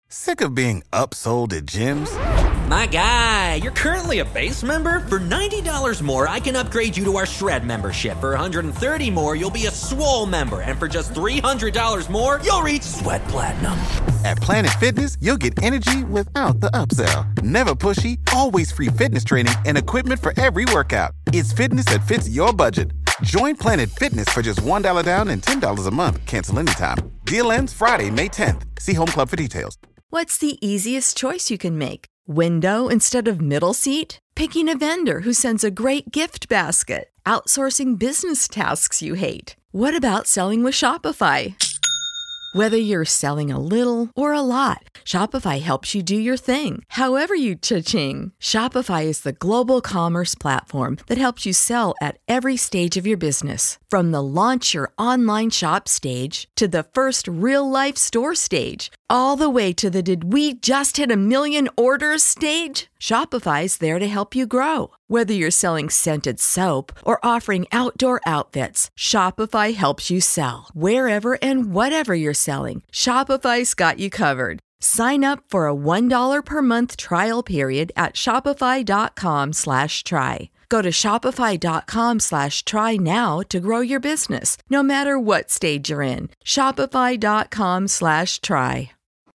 Sick of being upsold at gyms? My guy, you're currently a base member? For $90 more, I can upgrade you to our Shred membership. For $130 more, you'll be a Swole member. And for just $300 more, you'll reach Sweat Platinum. At Planet Fitness, you'll get energy without the upsell. Never pushy, always free fitness training and equipment for every workout. It's fitness that fits your budget. Join Planet Fitness for just $1 down and $10 a month. Cancel anytime. Deal ends Friday, May 10th. See Home Club for details. What's the easiest choice you can make? Window instead of middle seat? Picking a vendor who sends a great gift basket? Outsourcing business tasks you hate? What about selling with Shopify? Whether you're selling a little or a lot, Shopify helps you do your thing, however you cha-ching. Shopify is the global commerce platform that helps you sell at every stage of your business. From the launch your online shop stage to the first real-life store stage, all the way to the did we just hit 1 million orders stage. Shopify's there to help you grow. Whether you're selling scented soap or offering outdoor outfits, Shopify helps you sell. Wherever and whatever you're selling, Shopify's got you covered. Sign up for a $1 per month trial period at shopify.com/try. Go to shopify.com/try now to grow your business, no matter what stage you're in. Shopify.com/try.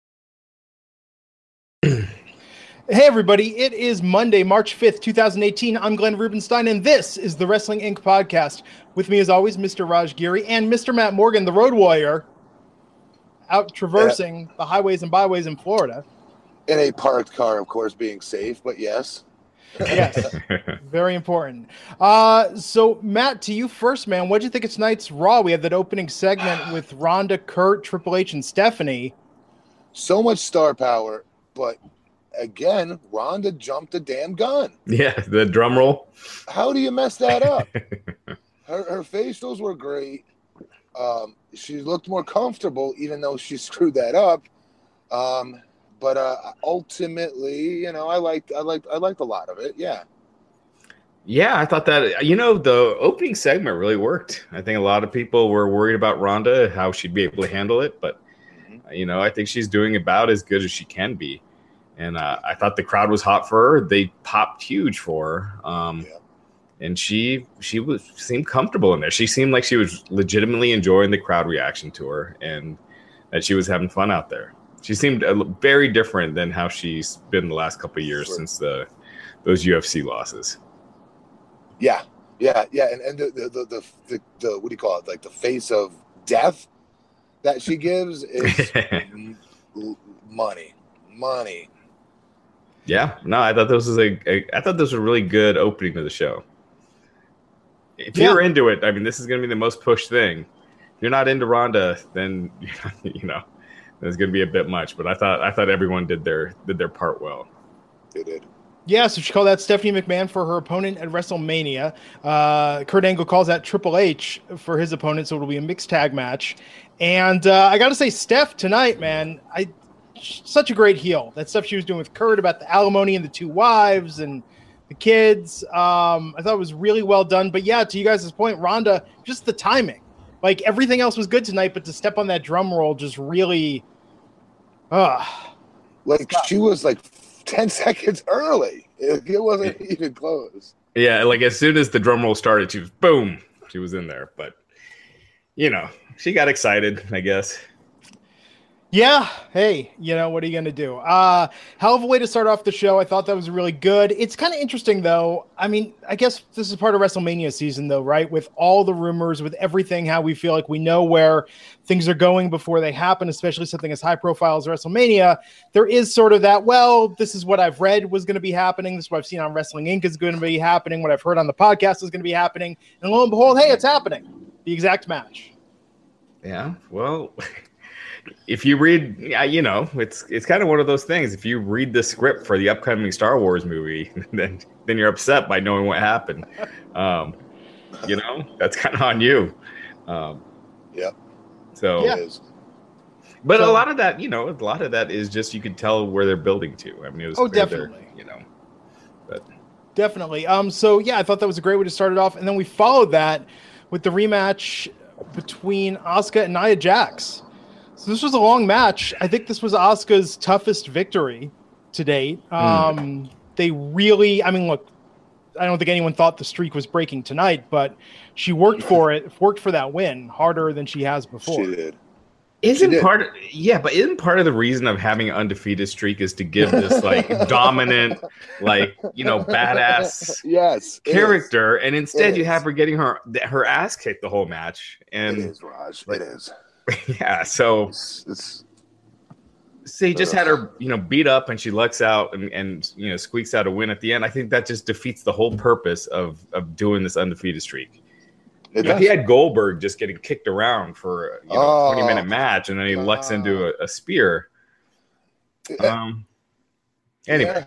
Hey everybody, it is Monday, March 5th, 2018. I'm Glenn Rubenstein, and this is the Wrestling Inc. podcast. With me as always, Mr. Raj Giri and Mr. Matt Morgan, the Road Warrior, out traversing the highways and byways in Florida. In a parked car, of course, being safe, but yes. Yes, very important. So, Matt, to you first, man. What did you think of tonight's Raw? We had that opening segment with Ronda, Kurt, Triple H, and Stephanie. So much star power, but again, Ronda jumped the damn gun. Yeah, the drum roll. How do you mess that up? Her facials were great. She looked more comfortable, even though she screwed that up. But ultimately, you know, I liked a lot of it. Yeah. Yeah, I thought that, you know, the opening segment really worked. I think a lot of people were worried about Ronda, how she'd be able to handle it. But, you know, I think she's doing about as good as she can be. And I thought the crowd was hot for her. They popped huge for her. And she seemed comfortable in there. She seemed like she was legitimately enjoying the crowd reaction to her and that she was having fun out there. She seemed very different than how she's been the last couple of years since those UFC losses. Yeah. And the what do you call it? Like the face of death that she gives is money. Yeah, no, I thought this was a really good opening to the show. If you're into it, I mean, this is going to be the most pushed thing. If you're not into Ronda, then you know there's going to be a bit much. But I thought everyone did their part well. They did. Yeah, so she called out Stephanie McMahon for her opponent at WrestleMania. Kurt Angle calls out Triple H for his opponent, so it'll be a mixed tag match. And I got to say, Steph tonight, man, such a great heel. That stuff she was doing with Kurt about the alimony and the 2 wives and the kids. I thought it was really well done. But yeah, to you guys' point, Ronda, just the timing. Like everything else was good tonight, but to step on that drum roll just really like she was like 10 seconds early. It wasn't even close. Yeah, like as soon as the drum roll started, she was in there. But you know, she got excited, I guess. Yeah. Hey, you know, what are you going to do? Hell of a way to start off the show. I thought that was really good. It's kind of interesting, though. I mean, I guess this is part of WrestleMania season, though, right? With all the rumors, with everything, how we feel like we know where things are going before they happen, especially something as high profile as WrestleMania. There is sort of that, well, this is what I've read was going to be happening. This is what I've seen on Wrestling Inc. is going to be happening. What I've heard on the podcast is going to be happening. And lo and behold, hey, it's happening. The exact match. Yeah, well... If you read, you know, it's kind of one of those things. If you read the script for the upcoming Star Wars movie, then you're upset by knowing what happened. You know, that's kind of on you. Yep. So, it is. But a lot of that, you know, is just you can tell where they're building to. I mean, it was definitely, you know, but definitely. So yeah, I thought that was a great way to start it off, and then we followed that with the rematch between Asuka and Nia Jax. So this was a long match. I think this was Asuka's toughest victory to date. They really, I mean, look, I don't think anyone thought the streak was breaking tonight, but she worked for that win harder than she has before. She did. Isn't part of the reason of having an undefeated streak is to give this like dominant, like, badass character, and instead you have her getting her ass kicked the whole match. And it is, Raj. It is. Yeah, so they just had her, beat up, and she lucks out and squeaks out a win at the end. I think that just defeats the whole purpose of doing this undefeated streak. If he had Goldberg just getting kicked around for a 20-minute match, and then he lucks into a spear. Anyway.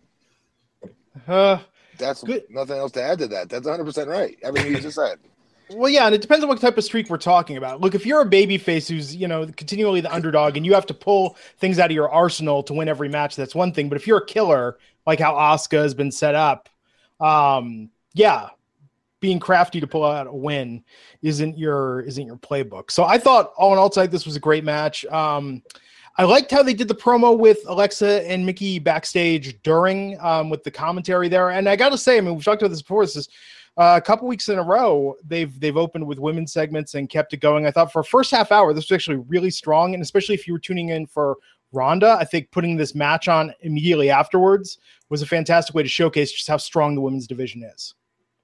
That's good. Nothing else to add to that. That's 100% right. Everything you just said. Well, yeah, and it depends on what type of streak we're talking about. Look, if you're a babyface who's, continually the underdog and you have to pull things out of your arsenal to win every match, that's one thing. But if you're a killer, like how Asuka has been set up, being crafty to pull out a win isn't your playbook. So I thought all in all tonight, this was a great match. I liked how they did the promo with Alexa and Mickey backstage during with the commentary there. And I got to say, I mean, we've talked about this before. This is a couple weeks in a row. They've opened with women's segments and kept it going. I thought for a first half hour, this was actually really strong. And especially if you were tuning in for Ronda, I think putting this match on immediately afterwards was a fantastic way to showcase just how strong the women's division is.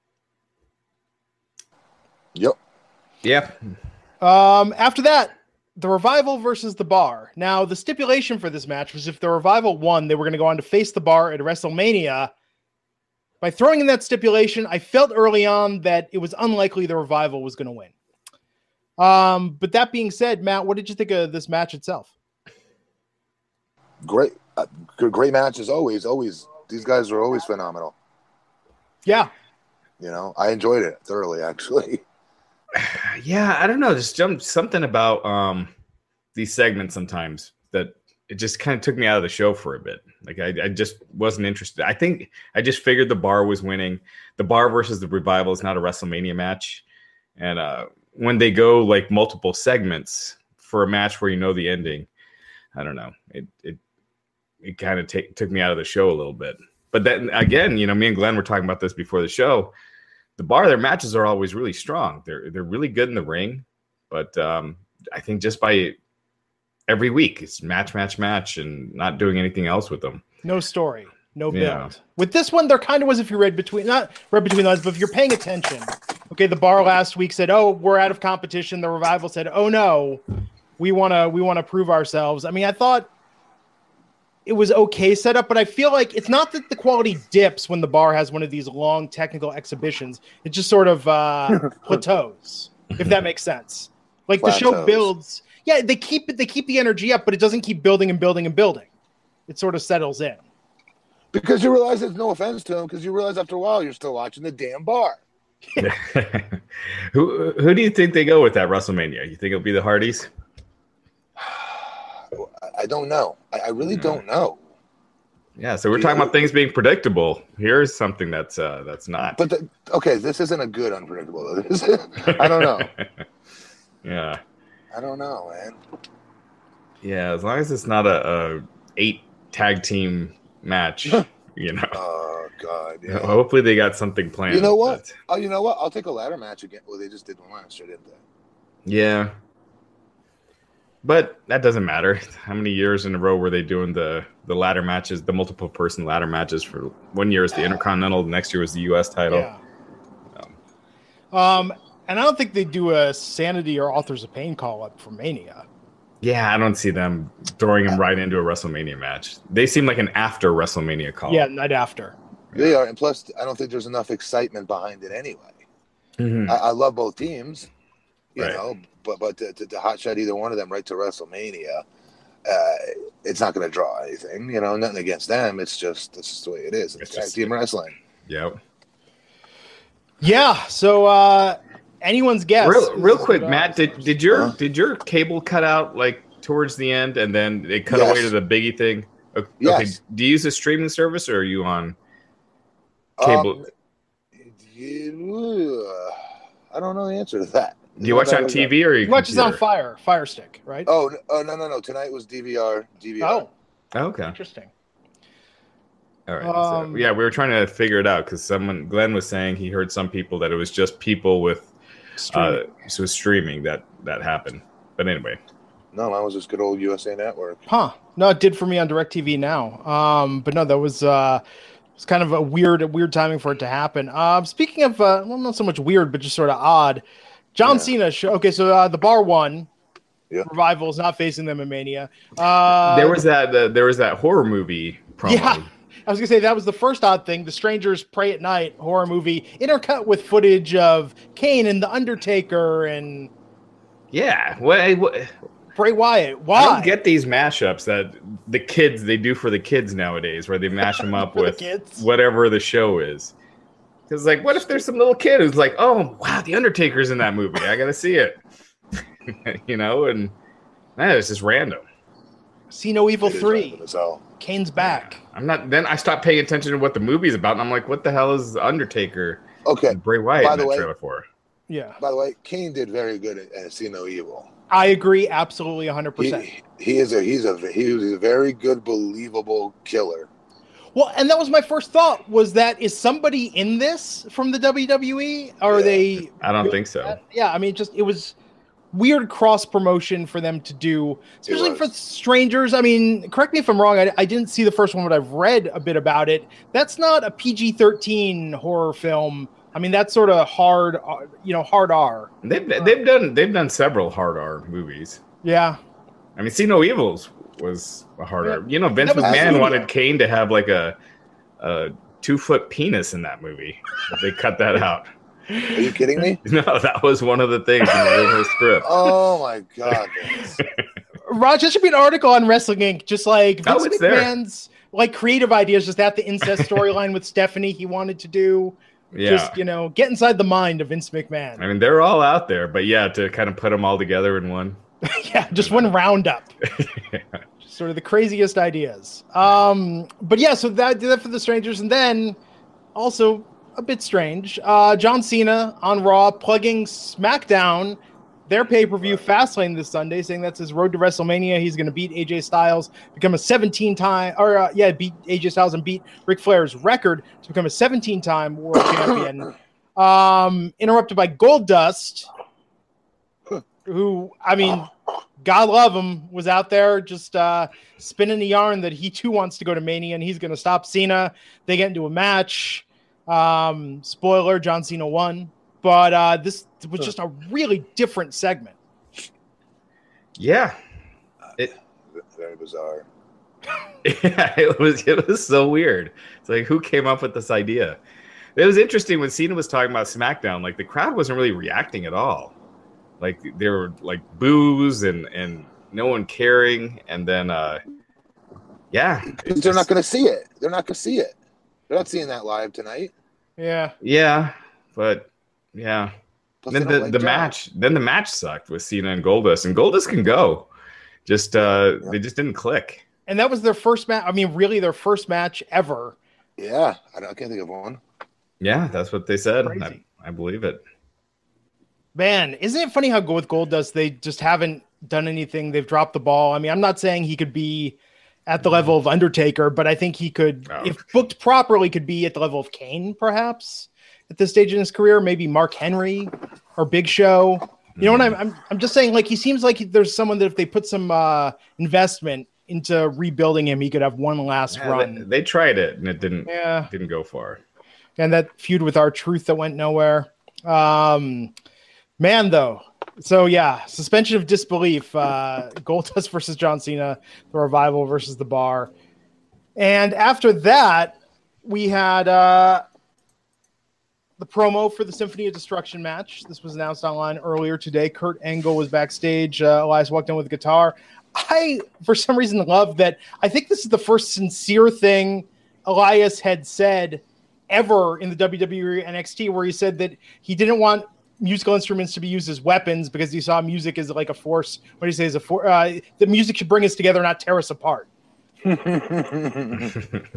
Yep. Yeah. After that, the Revival versus the Bar. Now, the stipulation for this match was if the Revival won, they were going to go on to face the Bar at WrestleMania. By throwing in that stipulation, I felt early on that it was unlikely the Revival was going to win. But that being said, Matt, what did you think of this match itself? Great. Great match as always. These guys are always phenomenal. Yeah. I enjoyed it thoroughly, actually. Yeah, I don't know. Just something about these segments sometimes that it just kind of took me out of the show for a bit. Like I just wasn't interested. I think I just figured the Bar was winning. The Bar versus the Revival is not a WrestleMania match. And when they go like multiple segments for a match where the ending, I don't know. It kind of took me out of the show a little bit. But then again, me and Glenn were talking about this before the show. The Bar, their matches are always really strong. They're really good in the ring, but I think just by every week it's match, and not doing anything else with them. No story, no build. Yeah. With this one, there kind of was, if you not read between lines, but if you're paying attention. Okay, the Bar last week said, "Oh, we're out of competition." The Revival said, "Oh no, we want to prove ourselves." I mean, I thought it was okay set up, but I feel like it's not that the quality dips when the Bar has one of these long technical exhibitions. It just sort of plateaus, if that makes sense. Like the show builds. Yeah, they keep the energy up, but it doesn't keep building and building and building. It sort of settles in. Because you realize there's no offense to them, because you realize after a while you're still watching the damn Bar. Who do you think they go with at WrestleMania? You think it'll be the Hardys? I don't know. I really don't know. Yeah, so we're talking about things being predictable. Here's something that's not. But this isn't a good unpredictable. I don't know. Yeah. I don't know, man. Yeah, as long as it's not a 8 tag team match, Oh God. Yeah. Hopefully they got something planned. You know what? You know what? I'll take a ladder match again. Well, they just did one last year, didn't they? Yeah. But that doesn't matter. How many years in a row were they doing the ladder matches, the multiple person ladder matches? For 1 year was the Intercontinental, the next year was the U.S. title. Yeah. And I don't think they do a Sanity or Authors of Pain call up for Mania. Yeah, I don't see them throwing him right into a WrestleMania match. They seem like an after WrestleMania call. Yeah, night after. They are, and plus, I don't think there's enough excitement behind it anyway. Mm-hmm. I love both teams, you Right. know, but to hotshot either one of them right to WrestleMania, it's not going to draw anything. Nothing against them. It's just the way it is. It's tag team wrestling. Yep. Yeah. So anyone's guess. Real quick, Matt, did your cable cut out like towards the end, and then they cut away to the Biggie thing? Okay. Yes. Do you use a streaming service, or are you on cable? I don't know the answer to that. Do you watch on TV or you watch it on Fire Stick, right? Oh no. Tonight was DVR. Oh, okay. Interesting. All right. So, we were trying to figure it out because Glenn was saying he heard some people that it was just people with streaming that happened. But anyway. No, mine was just good old USA Network. Huh. No, it did for me on DirecTV now. But no, that was it's kind of a weird timing for it to happen. Speaking of, not so much weird, but just sort of odd. John Cena. Okay, so the Bar won. Yeah. Revival is not facing them in Mania. There was that horror movie promo. Yeah. I was gonna say that was the first odd thing. The Strangers Pray at Night horror movie intercut with footage of Kane and the Undertaker and what Bray Wyatt. Why? I don't get these mashups that the kids they do for the kids nowadays, where they mash them up with whatever the show is. Because what if there's some little kid who's like, "Oh wow, the Undertaker's in that movie. I gotta see it," and it's just random. See No Evil 3. Kane's back. Then I stopped paying attention to what the movie's about, and I'm like, what the hell is Undertaker? Okay, Bray Wyatt in that trailer for? Yeah. By the way, Kane did very good at See No Evil. I agree, absolutely, 100%. He's a very good, believable killer. Well, and that was my first thought. Was that is somebody in this from the WWE? Or are they? I don't think so. That? Yeah, I mean, it was weird cross promotion for them to do, especially for Strangers. I mean, correct me if I'm wrong. I didn't see the first one, but I've read a bit about it. That's not a PG-13 horror film. I mean, that's sort of hard R. They've done several hard R movies. Yeah. I mean, See No Evil was a hard R. Vince McMahon wanted Kane to have a 2-foot penis in that movie. But they cut that out. Are you kidding me? No, that was one of the things in the original script. Oh my God. Raj, there should be an article on Wrestling Inc. Just Vince McMahon's creative ideas, just the incest storyline with Stephanie he wanted to do. Yeah. Just, get inside the mind of Vince McMahon. I mean, they're all out there, but to kind of put them all together in one. Just one roundup. Just sort of the craziest ideas. But yeah, so that did that for the Strangers. And then also a bit strange, John Cena on Raw plugging SmackDown, their pay-per-view Fastlane this Sunday, saying that's his road to WrestleMania. He's going to beat AJ Styles, become a 17-time, beat AJ Styles and beat Ric Flair's record to become a 17-time world champion. Interrupted by Goldust, who, I mean, God love him, was out there just spinning the yarn that he too wants to go to Mania and he's going to stop Cena. They get into a match. Spoiler, John Cena won. But this was just a really different segment. Yeah. Very bizarre. Yeah, it was so weird. It's like, who came up with this idea? It was interesting when Cena was talking about SmackDown, the crowd wasn't really reacting at all. There were boos and no one caring. And then, they're not going to see it. They're not going to see it. They're not seeing that live tonight. Yeah. Yeah. But yeah. Plus then the match sucked with Cena and Goldust. And Goldust can go. They just didn't click. And that was their first match. I mean, really their first match ever. Yeah. I can't think of one. Yeah, that's what they said. I believe it. Man, isn't it funny how with Goldust, they just haven't done anything. They've dropped the ball. I mean, I'm not saying he could be at the level of Undertaker, but I think he could, if booked properly, could be at the level of Kane, perhaps, at this stage in his career. Maybe Mark Henry or Big Show. You know what I'm just saying? He seems like there's someone that if they put some investment into rebuilding him, he could have one last run. They tried it and it didn't go far. And that feud with R-Truth that went nowhere. Man, though. So, yeah, suspension of disbelief. Goldust versus John Cena. The Revival versus The Bar. And after that, we had the promo for the Symphony of Destruction match. This was announced online earlier today. Kurt Angle was backstage. Elias walked in with a guitar. I, for some reason, love that. I think this is the first sincere thing Elias had said ever in the WWE NXT, where he said that he didn't want musical instruments to be used as weapons because he saw music as like a force. What do you say? As a the music should bring us together, not tear us apart. And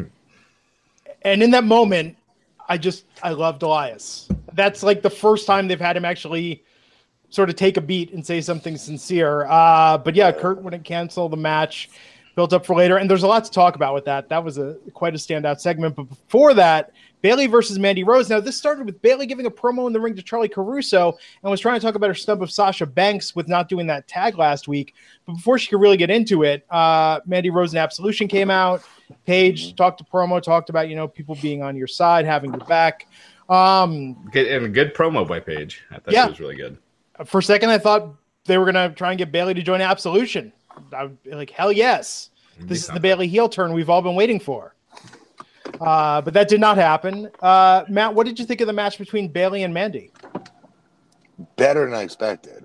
in that moment, I loved Elias. That's the first time they've had him actually sort of take a beat and say something sincere. But yeah, Kurt wouldn't cancel the match, built up for later. And there's a lot to talk about with that. That was quite a standout segment. But before that, Bayley versus Mandy Rose. Now, this started with Bayley giving a promo in the ring to Charlie Caruso and was trying to talk about her snub of Sasha Banks with not doing that tag last week. But before she could really get into it, Mandy Rose and Absolution came out. Paige talked to promo, talked about, people being on your side, having your back. And a good promo by Paige. I thought it was really good. For a second, I thought they were going to try and get Bayley to join Absolution. I would be like, hell yes. This is the Bayley heel turn we've all been waiting for. But that did not happen. Matt, what did you think of the match between Bayley and Mandy? Better than I expected.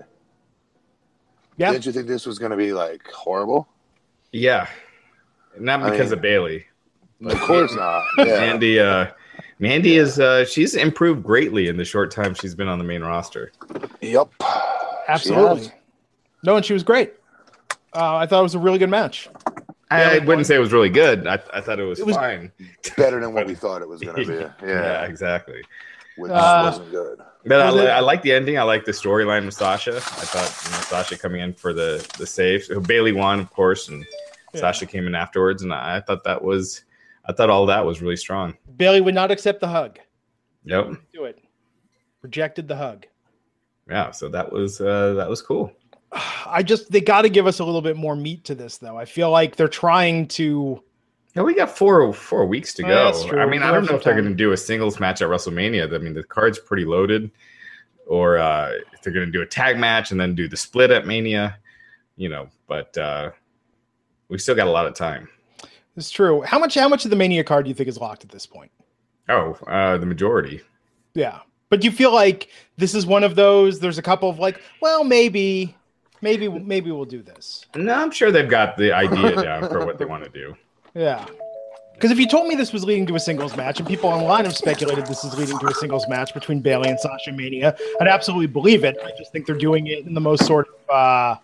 Yeah. Didn't you think this was going to be horrible? Yeah. Not because of Bayley. Of course not. Yeah. Mandy is she's improved greatly in the short time she's been on the main roster. Yep. Absolutely. No, and she was great. I thought it was a really good match. I wouldn't say it was really good. I thought it was fine. Better than what we thought it was going to be. Yeah, exactly. Which wasn't good. But I like the ending. I like the storyline with Sasha. I thought Sasha coming in for the save. Bayley won, of course, and Sasha came in afterwards. And I thought all that was really strong. Bayley would not accept the hug. Yep. Do it. Rejected the hug. Yeah, so that was cool. They got to give us a little bit more meat to this, though. I feel like they're trying to. Yeah, we got four weeks to go. I don't know if they're going to do a singles match at WrestleMania. I mean, the card's pretty loaded. Or if they're going to do a tag match and then do the split at Mania, But we still got a lot of time. It's true. How much of the Mania card do you think is locked at this point? Oh, the majority. Yeah, but do you feel like this is one of those? There's a couple of maybe we'll do this. No, I'm sure they've got the idea down for what they want to do. Yeah. Because if you told me this was leading to a singles match, and people online have speculated this is leading to a singles match between Bayley and Sasha Mania, I'd absolutely believe it. I just think they're doing it in the most sort of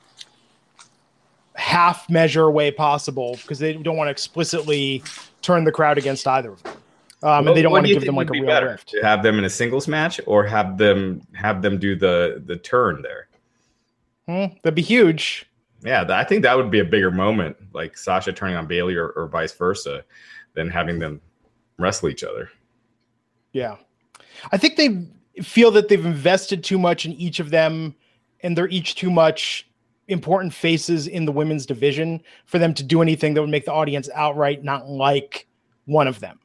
half measure way possible because they don't want to explicitly turn the crowd against either of them. And they don't want to give them a real rift. To have them in a singles match or have them do the turn there. That'd be huge. Yeah, I think that would be a bigger moment, like Sasha turning on Bayley or vice versa, than having them wrestle each other. Yeah. I think they feel that they've invested too much in each of them, and they're each too much important faces in the women's division for them to do anything that would make the audience outright not like one of them.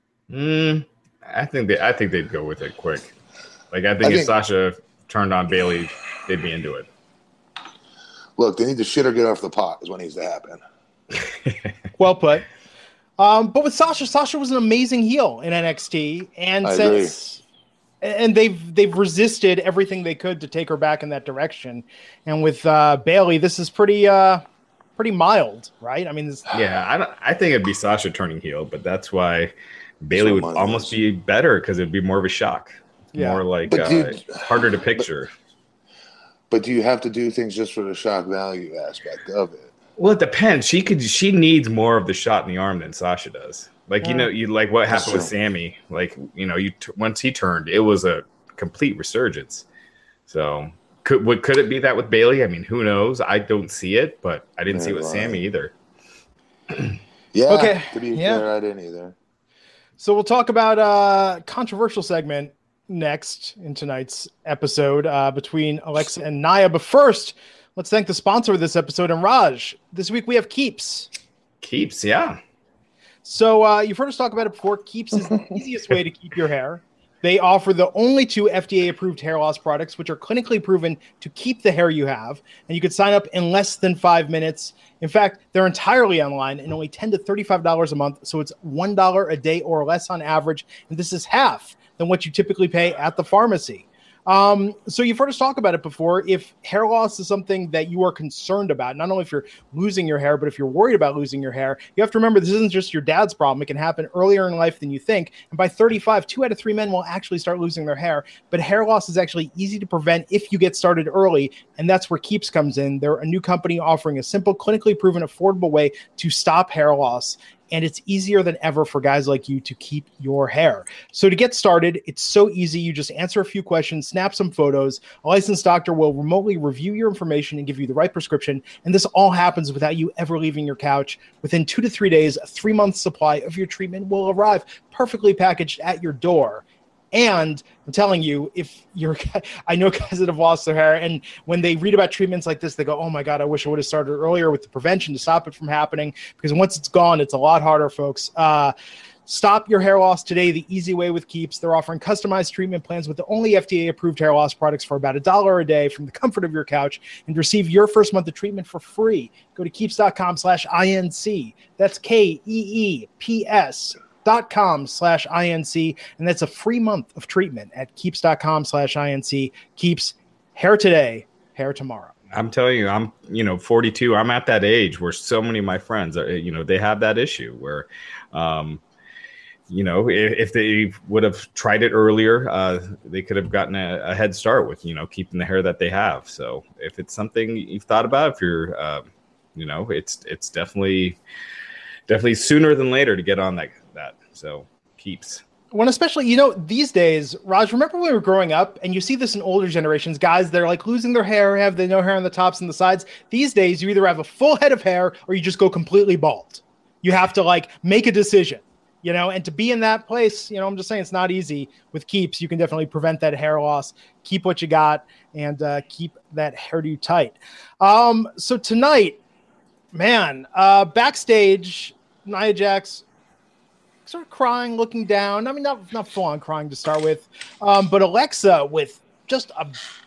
I think they'd go with it quick. If Sasha turned on Bayley, they'd be into it. Look, they need to shit or get off the pot is what needs to happen. Well put. But with Sasha was an amazing heel in NXT, and they've resisted everything they could to take her back in that direction. And with Bayley, this is pretty mild, right? I mean, I think it'd be Sasha turning heel, but that's why Bayley would almost be better because it'd be more of a shock. More harder to picture. But do you have to do things just for the shock value aspect of it? Well, it depends. She needs more of the shot in the arm than Sasha does. You like what happened with Sammy. Once he turned, it was a complete resurgence. So could it be that with Bayley? I mean, who knows? I don't see it, but I didn't see it with Sammy either. Yeah. Okay. To be fair, I didn't either. So we'll talk about a controversial segment next in tonight's episode between Alexa and Nia. But first, let's thank the sponsor of this episode, and Raj. This week we have Keeps. Keeps, yeah. So you've heard us talk about it before. Keeps is the easiest way to keep your hair. They offer the only 2 FDA-approved hair loss products, which are clinically proven to keep the hair you have. And you can sign up in less than 5 minutes. In fact, they're entirely online and only $10 to $35 a month. So it's $1 a day or less on average. And this is half than what you typically pay at the pharmacy. So you've heard us talk about it before. If hair loss is something that you are concerned about, not only if you're losing your hair, but if you're worried about losing your hair, you have to remember this isn't just your dad's problem. It can happen earlier in life than you think. And by 35, 2 out of 3 men will actually start losing their hair. But hair loss is actually easy to prevent if you get started early. And that's where Keeps comes in. They're a new company offering a simple, clinically proven, affordable way to stop hair loss. and it's easier than ever for guys like you to keep your hair. So to get started, it's so easy. You just answer a few questions, snap some photos. A licensed doctor will remotely review your information and give you the right prescription. And this all happens without you ever leaving your couch. Within 2 to 3 days, a 3-month supply of your treatment will arrive perfectly packaged at your door. And I'm telling you, I know guys that have lost their hair, and when they read about treatments like this, they go, oh my God, I wish I would have started earlier with the prevention to stop it from happening, because once it's gone, it's a lot harder, folks. Stop your hair loss today the easy way with Keeps. They're offering customized treatment plans with the only FDA-approved hair loss products for about $1 a day from the comfort of your couch, and receive your first month of treatment for free. Go to keeps.com/INC. That's KEEPS.com/INC, and that's a free month of treatment at keeps.com/INC. Keeps, hair today, hair tomorrow. I'm telling you, I'm 42. I'm at that age where so many of my friends are, they have that issue where, if they would have tried it earlier, they could have gotten a head start with, keeping the hair that they have. So if it's something you've thought about, if you're, it's definitely sooner than later to get on that. So Keeps. When especially, these days, Raj, remember when we were growing up and you see this in older generations, guys, they're like losing their hair, have no hair on the tops and the sides. These days, you either have a full head of hair or you just go completely bald. You have to make a decision, and to be in that place, I'm just saying it's not easy. With Keeps, you can definitely prevent that hair loss, keep what you got, and keep that hairdo tight. So tonight, man, backstage, Nia Jax sort of crying, looking down. I mean, not full on crying to start with, but Alexa with just a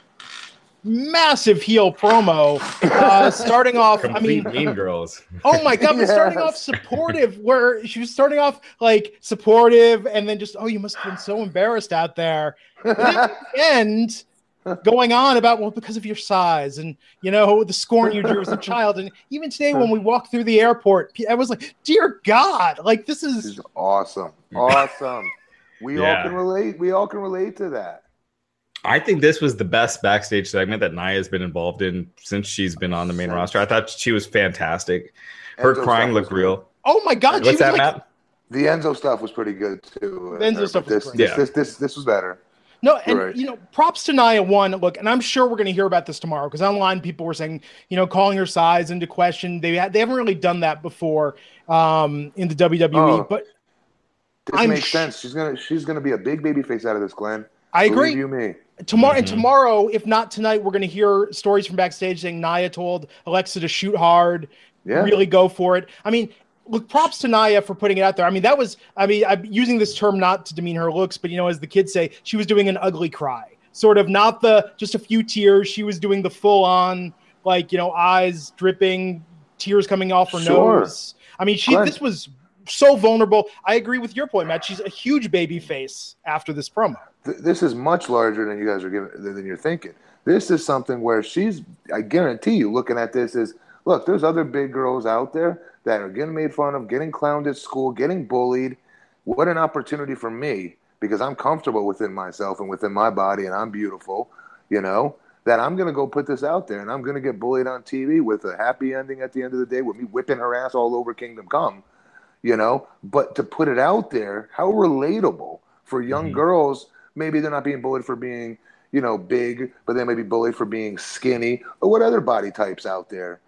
massive heel promo, starting off. Mean Girls. Oh my God! Yes. Starting off supportive, where she was starting off supportive, and then just, oh, you must have been so embarrassed out there. And at the end, going on about, because of your size and, the scorn you drew as a child. And even today when we walked through the airport, I was like, dear God, this is awesome. Awesome. We all can relate. We all can relate to that. I think this was the best backstage segment that Nia has been involved in since she's been on the main roster. I thought she was fantastic. Her crying looked real. Oh my God. What's that, Matt? The Enzo stuff was pretty good too. The Enzo stuff was great. This was better. No, and props to Nia. Look, and I'm sure we're going to hear about this tomorrow, because online people were saying, calling her size into question. They haven't really done that before in the WWE. But this makes sense. She's gonna be a big baby face out of this, Glenn. I agree. Believe you me. Tomorrow and tomorrow, if not tonight, we're going to hear stories from backstage saying Nia told Alexa to shoot hard, really go for it. I mean, look, props to Nia for putting it out there. I mean, I'm using this term not to demean her looks, but, as the kids say, she was doing an ugly cry. Sort of not just a few tears. She was doing the full on, eyes dripping, tears coming off her nose. I mean, this was so vulnerable. I agree with your point, Matt. She's a huge baby face after this promo. This is much larger than you guys are than you're thinking. This is something where I guarantee you, looking at this is, look, there's other big girls out there that are getting made fun of, getting clowned at school, getting bullied. What an opportunity for me, because I'm comfortable within myself and within my body, and I'm beautiful, that I'm going to go put this out there, and I'm going to get bullied on TV with a happy ending at the end of the day, with me whipping her ass all over Kingdom Come, But to put it out there, how relatable for young girls. Maybe they're not being bullied for being, big, but they may be bullied for being skinny, or what other body types out there,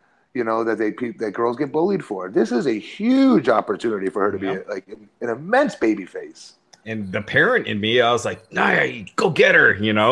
that girls get bullied for. This is a huge opportunity for her to be an immense baby face. And the parent in me, I was like, nah, go get her, I'm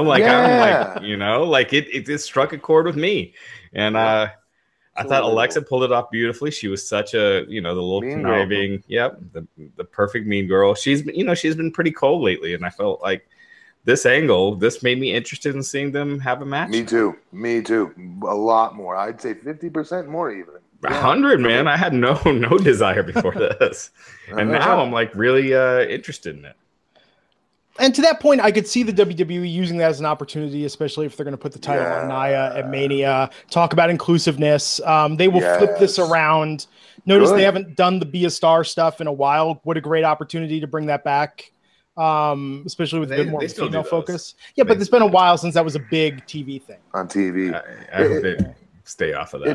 like, it struck a chord with me. And I thought Alexa pulled it off beautifully. She was such a, the little conniving, the perfect mean girl. She's been pretty cold lately, and I felt like this made me interested in seeing them have a match. Me too. A lot more. I'd say 50% more even. 100, man. I had no desire before this. And now I'm like really interested in it. And to that point, I could see the WWE using that as an opportunity, especially if they're going to put the title on Nia at Mania, talk about inclusiveness. They will flip this around. Notice they haven't done the Be a Star stuff in a while. What a great opportunity to bring that back, especially with a bit more female focus. Yeah, but it's been a while since that was a big TV thing. On TV. I have a stay off of that.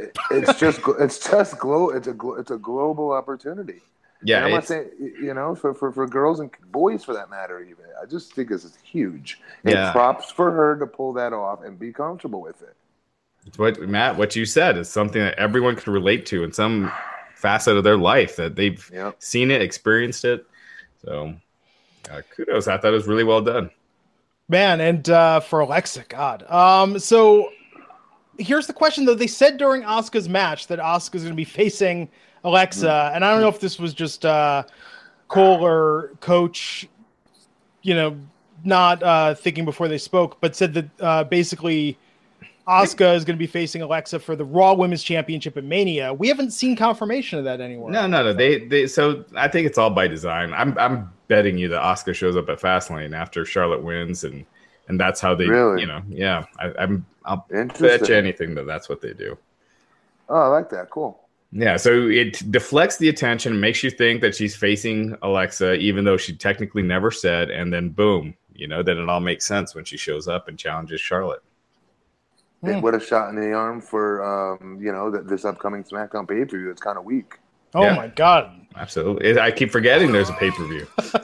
It's a global opportunity. Yeah, and I'm not saying, for girls and boys for that matter. Even I just think this is huge. And props for her to pull that off and be comfortable with it. What you said is something that everyone can relate to in some facet of their life, that they've seen it, experienced it. So kudos. I thought it was really well done. Man, and for Alexa, God. So here's the question, though. They said during Asuka's match that Asuka's going to be facing Alexa, and I don't know if this was just Cole or Coach, not thinking before they spoke, but said that basically Asuka is going to be facing Alexa for the Raw Women's Championship at Mania. We haven't seen confirmation of that anywhere. No. They so I think it's all by design. I'm betting you that Asuka shows up at Fastlane after Charlotte wins, and that's how they, really? I'll bet you anything that's what they do. Oh, I like that. Cool. Yeah, so it deflects the attention, makes you think that she's facing Alexa, even though she technically never said, and then boom, then it all makes sense when she shows up and challenges Charlotte. What a shot in the arm for this upcoming SmackDown pay-per-view. It's kind of weak. Oh my God! Absolutely, I keep forgetting there's a pay-per-view.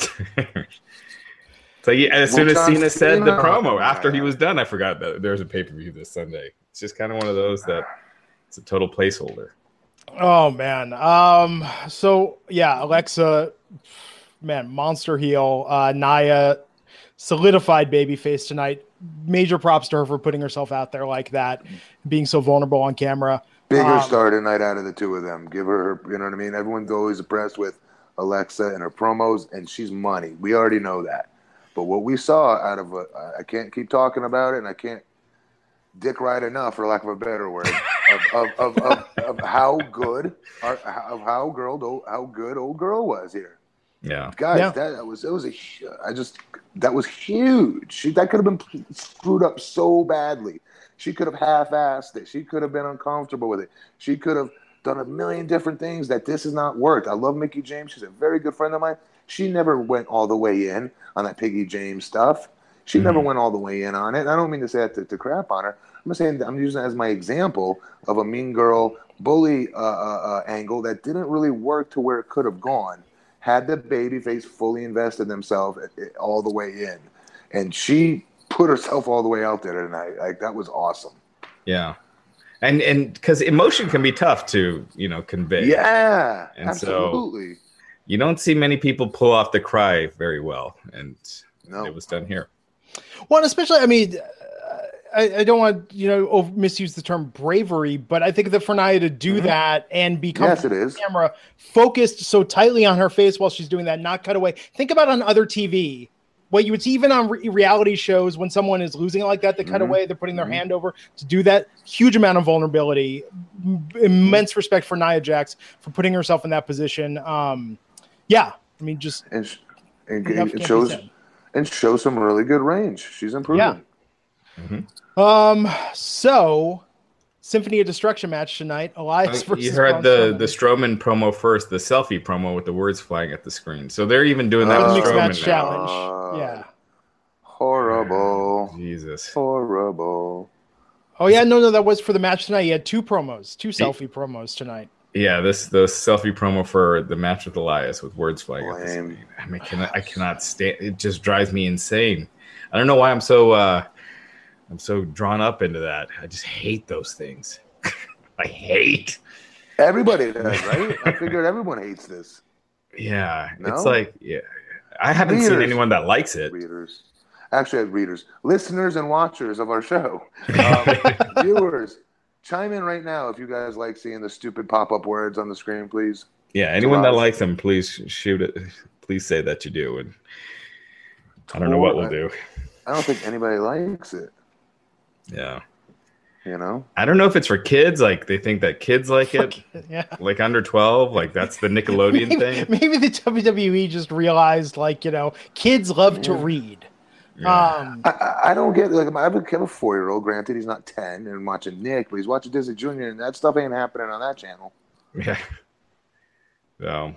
So as soon as Cena said the promo after he was done, I forgot that there's a pay-per-view this Sunday. It's just kind of one of those that it's a total placeholder. Oh man. So yeah, Alexa, man, monster heel. Nia solidified babyface tonight. Major props to her for putting herself out there like that, being so vulnerable on camera. Bigger star tonight out of the two of them. Give her, you know what I mean? Everyone's always impressed with Alexa and her promos, and she's money. We already know that. But what we saw out of I can't keep talking about it, and I can't dick ride enough, for lack of a better word, of how good old girl was here. Yeah, guys, that was huge. That could have been screwed up so badly. She could have half-assed it. She could have been uncomfortable with it. She could have done a million different things that this has not worked. I love Mickie James. She's a very good friend of mine. She never went all the way in on that Piggy James stuff. She never went all the way in on it. And I don't mean to say that to crap on her. I'm using it as my example of a mean girl bully angle that didn't really work to where it could have gone. Had the babyface fully invested themselves all the way in. And she put herself all the way out there tonight. Like, that was awesome. Yeah. And because emotion can be tough to, convey. Yeah, and absolutely. So you don't see many people pull off the cry very well. And it was done here. Well, especially, I don't want misuse the term bravery, but I think that for Nia to do that and become on camera focused so tightly on her face while she's doing that, not cut away. Think about on other TV, what you would see even on reality shows when someone is losing it like that, they cut away, they're putting their hand over to do that. Huge amount of vulnerability, immense respect for Nia Jax for putting herself in that position. It shows some really good range. She's improving. Yeah. So Symphony of Destruction match tonight. Elias versus you heard the Strowman promo first, the selfie promo with the words flying at the screen. So they're even doing that with mixed Strowman match now. challenge. Yeah. Horrible. Jesus. Horrible. Oh yeah, no, that was for the match tonight. He had two selfie promos tonight. Yeah, the selfie promo for the match with Elias with words flying at the screen. I cannot stand it. Just drives me insane. I don't know why I'm so drawn up into that. I just hate those things. I hate. Everybody does, right? I figured everyone hates this. Yeah, no? It's like, I haven't seen anyone that likes it. Readers, listeners, and watchers of our show, viewers, chime in right now if you guys like seeing the stupid pop-up words on the screen, please. Yeah, anyone that likes them, please shoot it. Please say that you do, and I don't know what we'll do. I don't think anybody likes it. Yeah. I don't know if it's for kids. Like, they think that kids like it. Yeah. Like under 12. Like, that's the Nickelodeon thing. Maybe the WWE just realized, kids love to read. Yeah. I don't get it. I have a 4-year-old. Granted, he's not 10 and watching Nick, but he's watching Disney Junior, and that stuff ain't happening on that channel. Yeah. So,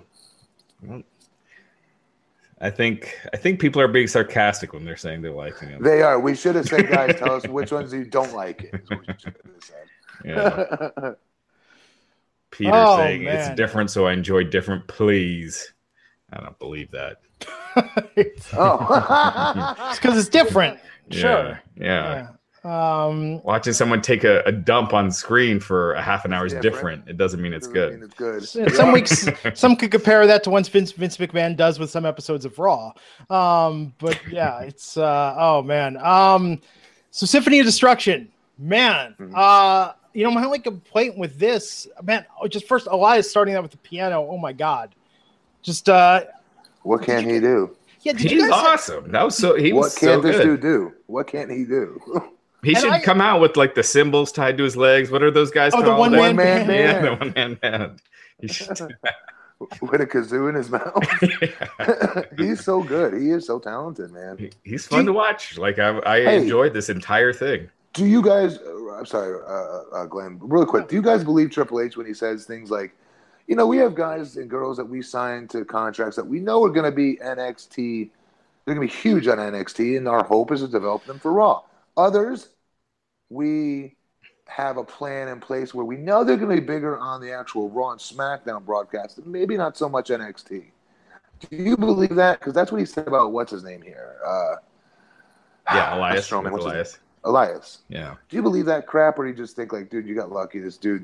I think people are being sarcastic when they're saying they're liking it. They are. We should have said, guys, tell us which ones you don't like it. Is what we should have said. Yeah. Peter saying it's different, so I enjoy different. Please, I don't believe that. It's because it's different. Sure. Yeah. Watching someone take a dump on screen for a half an hour is different. It doesn't mean it's good. Some weeks, some could compare that to what Vince McMahon does with some episodes of Raw. But yeah, it's oh man. So Symphony of Destruction, man. My only complaint with this, man, just first Elias starting out with the piano. Oh my god, just what can he do? Yeah, he's awesome. That was so. What can't this dude do? What can't he do? He should come out with like the cymbals tied to his legs. What are those guys called? The one man band. Yeah, the one man band. He should with a kazoo in his mouth. He's so good. He is so talented, man. He's fun to watch. Like I enjoyed this entire thing. Do you guys? I'm sorry, Glenn. Real quick. Do you guys believe Triple H when he says things like, we have guys and girls that we sign to contracts that we know are going to be NXT. They're going to be huge on NXT, and our hope is to develop them for Raw. Others, we have a plan in place where we know they're going to be bigger on the actual Raw and SmackDown broadcast, maybe not so much NXT. Do you believe that? Because that's what he said about what's his name here. Elias. Strowman. Elias. Yeah. Do you believe that crap, or do you just think like, dude, you got lucky? This dude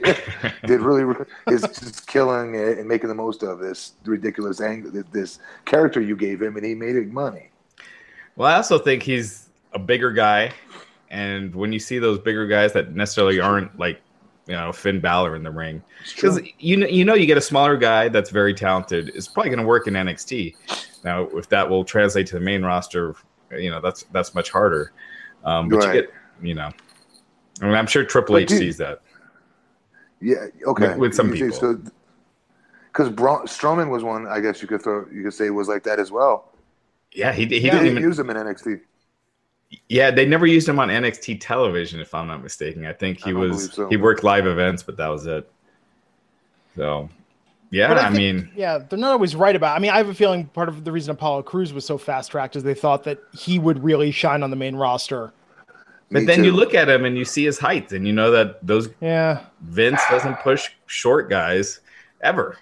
is just killing it and making the most of this ridiculous angle, this character you gave him, and he made it money. Well, I also think he's a bigger guy, and when you see those bigger guys that necessarily aren't like Finn Balor in the ring, because you get a smaller guy that's very talented, is probably going to work in NXT. Now, if that will translate to the main roster, that's much harder. But right. You get, I'm sure Triple H sees that. Yeah. Okay. With some people, because Strowman was one, I guess you could say was like that as well. Yeah, he didn't even use him in NXT. Yeah, they never used him on NXT television, if I'm not mistaken. I think he worked live events, but that was it. So, yeah, I mean, they're not always right about. I mean, I have a feeling part of the reason Apollo Crews was so fast tracked is they thought that he would really shine on the main roster. But then you look at him and you see his height, and you know that Vince doesn't push short guys ever.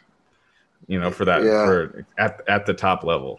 For at the top level.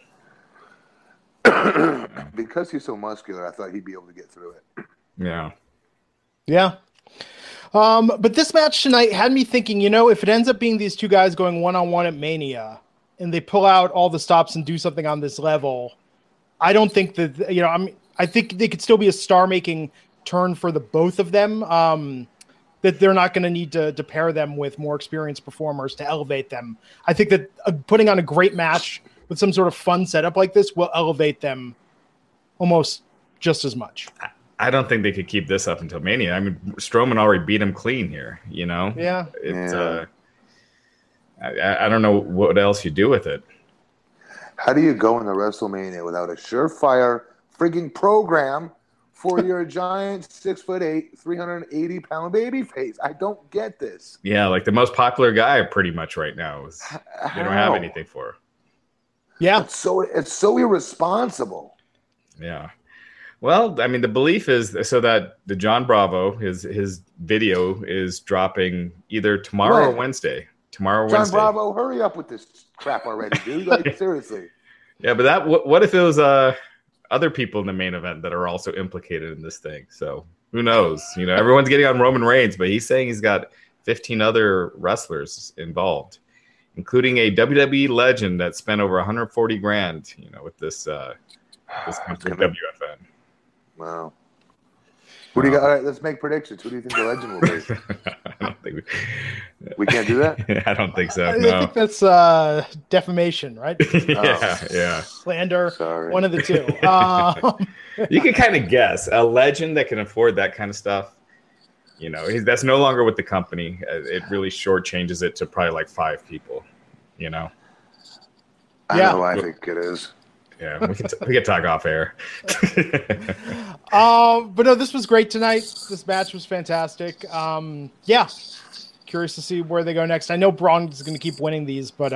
Because he's so muscular, I thought he'd be able to get through it. Yeah. But this match tonight had me thinking, if it ends up being these two guys going one-on-one at Mania and they pull out all the stops and do something on this level, I don't think that, I think they could still be a star-making turn for the both of them, that they're not going to need to pair them with more experienced performers to elevate them. I think that putting on a great match with some sort of fun setup like this will elevate them almost just as much. I don't think they could keep this up until Mania. I mean, Strowman already beat him clean here, Yeah. I don't know what else you do with it. How do you go into WrestleMania without a surefire frigging program for your giant 6'8", 380-pound baby face? I don't get this. Yeah, like the most popular guy pretty much right now is they don't have anything for her. Yeah. It's so irresponsible. Yeah. Well, I mean, the belief is so that the John Bravo, his video is dropping either tomorrow or Wednesday. John Bravo, hurry up with this crap already, dude. Like, seriously. Yeah, but what if it was other people in the main event that are also implicated in this thing? So who knows? Everyone's getting on Roman Reigns, but he's saying he's got 15 other wrestlers involved, including a WWE legend that spent over $140,000, with this company, WFN. Wow. What do you got? All right, let's make predictions. Who do you think the legend will be? I don't think we can't do that. I don't think so. I No. think that's defamation, right? Yeah. Slander. Sorry. One of the two. You can kind of guess a legend that can afford that kind of stuff. That's no longer with the company. It really shortchanges it to probably like 5 people. I know. I think it is. Yeah, we can talk off air. But no, this was great tonight. This match was fantastic. Curious to see where they go next. I know Braun is going to keep winning these, but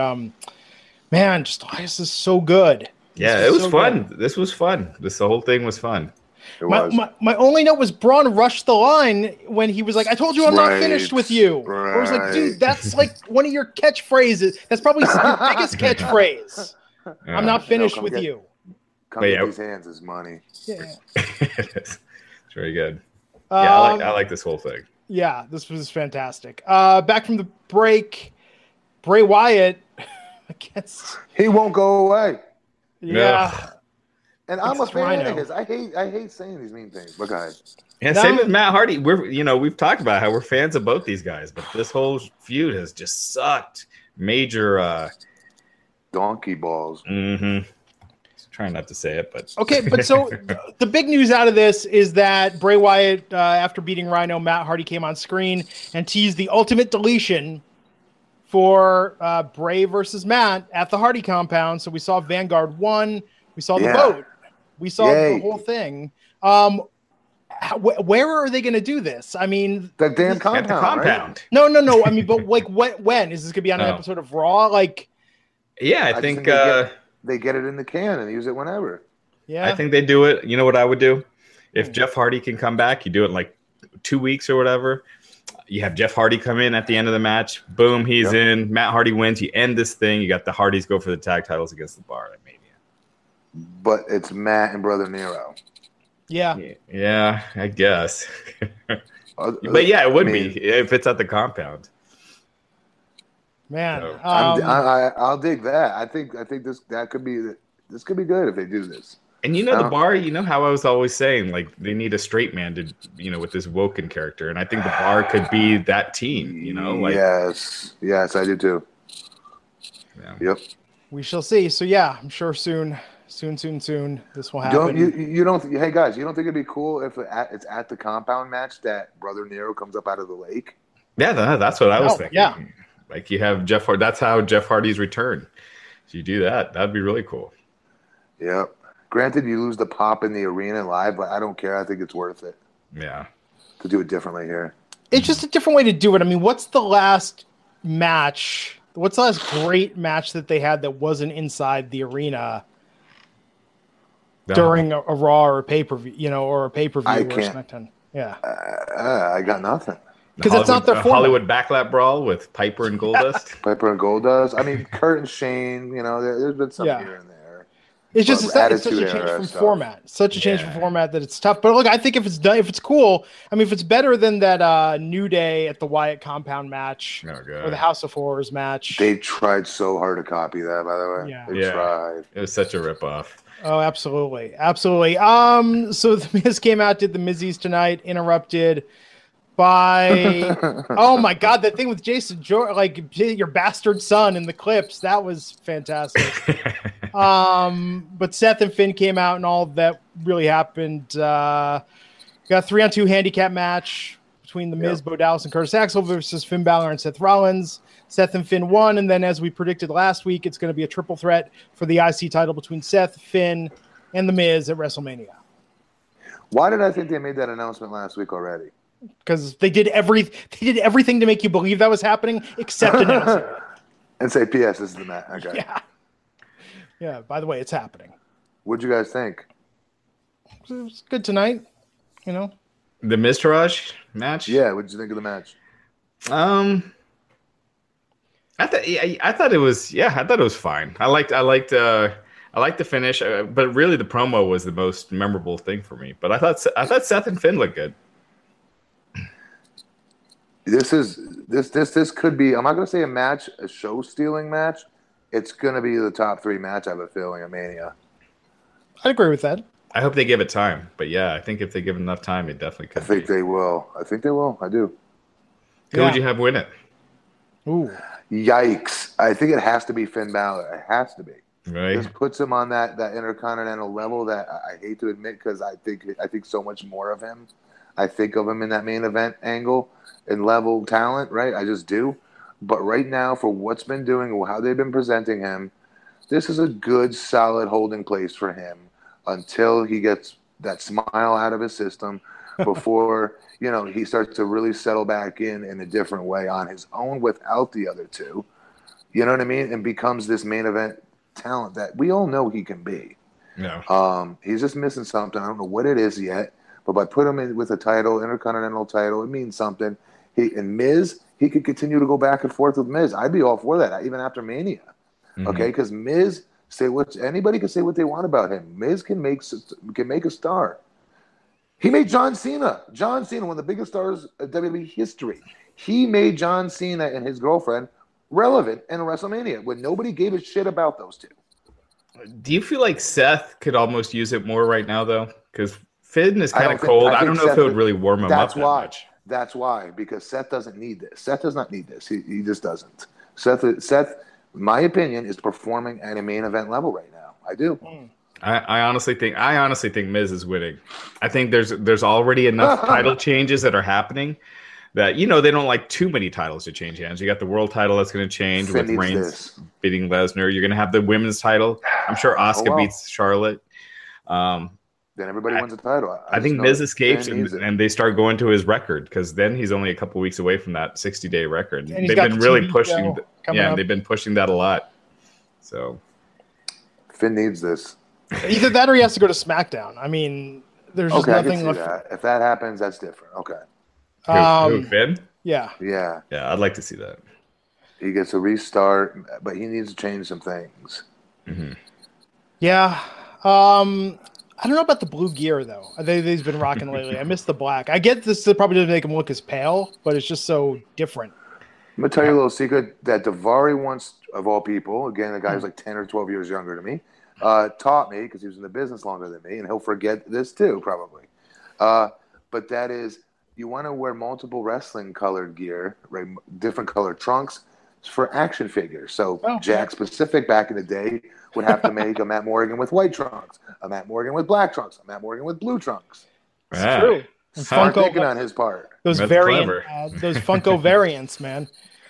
man, just Elias is so good. Yeah, it was fun. Good. This was fun. The whole thing was fun. My only note was Braun rushed the line when he was like, "I told you I'm not finished with you." Right. I was like, "Dude, that's like one of your catchphrases. That's probably your biggest catchphrase. I'm not finished with you." Come get these hands is money. Yeah, It's very good. Yeah, I like this whole thing. Yeah, this was fantastic. Back from the break, Bray Wyatt against. He won't go away. Yeah. No. And I'm a fan Rhino. of his. I hate saying these mean things. But go ahead. Yeah, same with Matt Hardy. We've talked about how we're fans of both these guys, but this whole feud has just sucked. Major Donkey balls. Trying not to say it, but Okay, but so the big news out of this is that Bray Wyatt, after beating Rhino, Matt Hardy came on screen and teased the ultimate deletion for Bray versus Matt at the Hardy compound. So we saw Vanguard 1, we saw the vote, we saw the whole thing. Where are they going to do this? I mean, the damn compound. at the compound. Right? No. I mean, but like, when is this going to be on an episode of Raw? Like, yeah, I think they get it in the can and use it whenever. Yeah, I think they do it. You know what I would do? If Jeff Hardy can come back, you do it in like 2 weeks or whatever. You have Jeff Hardy come in at the end of the match. Boom, he's in. Matt Hardy wins. You end this thing. You got the Hardys go for the tag titles against the Bar at Mania. But it's Matt and Brother Nero. Yeah, I guess. But yeah, it would be if it's at the compound. Man, So, I'll dig that. I think that could be good if they do this. And the Bar, how I was always saying, like they need a straight man to, with this Woken character, and I think the Bar could be that team. Like yes, I do too. Yeah. Yep. we shall see. So yeah, I'm sure soon this will happen. You don't? Hey guys, you don't think it'd be cool if it's at the compound match that Brother Nero comes up out of the lake? Yeah, that's what I was thinking. Yeah. Like you have Jeff Hardy. That's how Jeff Hardy's return. If you do that, that'd be really cool. Yep. Granted, you lose the pop in the arena live, but I don't care. I think it's worth it. Yeah. To do it differently here. It's just a different way to do it. I mean, what's the last match? What's the last great match that they had that wasn't inside the arena during a Raw or a pay-per-view, or a pay-per-view or SmackDown? Yeah. I got nothing. Because it's not their format. Hollywood Backlap Brawl with Piper and Goldust. Piper and Goldust. I mean, Kurt and Shane. There's been some here and there. It's just it's such a change from format. Such a change from format that it's tough. But look, I think if it's done, if it's cool, I mean, if it's better than that New Day at the Wyatt compound match or the House of Horrors match. They tried so hard to copy that, by the way. Yeah. They tried. It was such a ripoff. Oh, absolutely. Absolutely. So the Miz came out, did the Mizzies tonight, interrupted by oh my god, that thing with Jason Jordan, like your bastard son in the clips, that was fantastic. But Seth and Finn came out and all of that really happened. Got a 3-on-2 handicap match between the Miz, Bo Dallas, and Curtis Axel versus Finn Balor and Seth Rollins. Seth and Finn won, and then as we predicted last week, it's going to be a triple threat for the IC title between Seth, Finn, and the Miz at WrestleMania. Why did I think they made that announcement last week already? Because they did everything to make you believe that was happening, except announcing it. And say, P.S. This is the match. Okay. Yeah. By the way, it's happening. What'd you guys think? It was good tonight. The Miztourage match. Yeah. What did you think of the match? I thought it was fine. I liked the finish, but really the promo was the most memorable thing for me. But I thought Seth and Finn looked good. This could be. I'm not going to say a show stealing match. It's going to be the top 3 match. I have a feeling at Mania. I'd agree with that. I hope they give it time, but yeah, I think if they give enough time, it definitely could. I think they will. I do. Who would you have win it? Ooh. Yikes! I think it has to be Finn Balor. It has to be. Right. This puts him on that intercontinental level that I hate to admit because I think so much more of him. I think of him in that main event angle and level talent, right? I just do. But right now, for what's been doing or how they've been presenting him, this is a good, solid holding place for him until he gets that smile out of his system before, he starts to really settle back in a different way on his own without the other two. You know what I mean? And becomes this main event talent that we all know he can be. No. He's just missing something. I don't know what it is yet, but by putting him in with a title, Intercontinental title, it means something. Miz, he could continue to go back and forth with Miz. I'd be all for that, even after Mania. Okay, because Miz, anybody can say what they want about him. Miz can make a star. He made John Cena. John Cena, one of the biggest stars of WWE history. He made John Cena and his girlfriend relevant in WrestleMania when nobody gave a shit about those two. Do you feel like Seth could almost use it more right now, though? Because Finn is kind of cold. I don't know if it would really warm him up that much. That's why, because Seth doesn't need this. Seth does not need this. He just doesn't. Seth, in my opinion, is performing at a main event level right now. I do. I honestly think Miz is winning. I think there's already enough title changes that are happening that, they don't like too many titles to change hands. You got the world title that's going to change with Reigns beating Lesnar. You're going to have the women's title. I'm sure Asuka beats Charlotte. Then everybody wins a title. I think Miz escapes and they start going to his record because then he's only a couple weeks away from that 60-day record. And they've been really pushing. They've been pushing that a lot. So Finn needs this. Either that or he has to go to SmackDown. I mean, there's just nothing left. That. If that happens, that's different. Okay. Who, Finn? Yeah. Yeah. Yeah, I'd like to see that. He gets a restart, but he needs to change some things. Mm-hmm. Yeah. I don't know about the blue gear, though. He's been rocking lately. I miss the black. I get this probably doesn't make him look as pale, but it's just so different. I'm going to tell you a little secret that Daivari once, of all people, again, the guy who's like 10 or 12 years younger than me, taught me, because he was in the business longer than me, and he'll forget this too, probably. But that is, you want to wear multiple wrestling colored gear, right? Different colored trunks for action figures. So Jack Specific back in the day would have to make a Matt Morgan with white trunks, a Matt Morgan with black trunks, a Matt Morgan with blue trunks. It's true. Smart thinking on his part. Those Funko variants, man.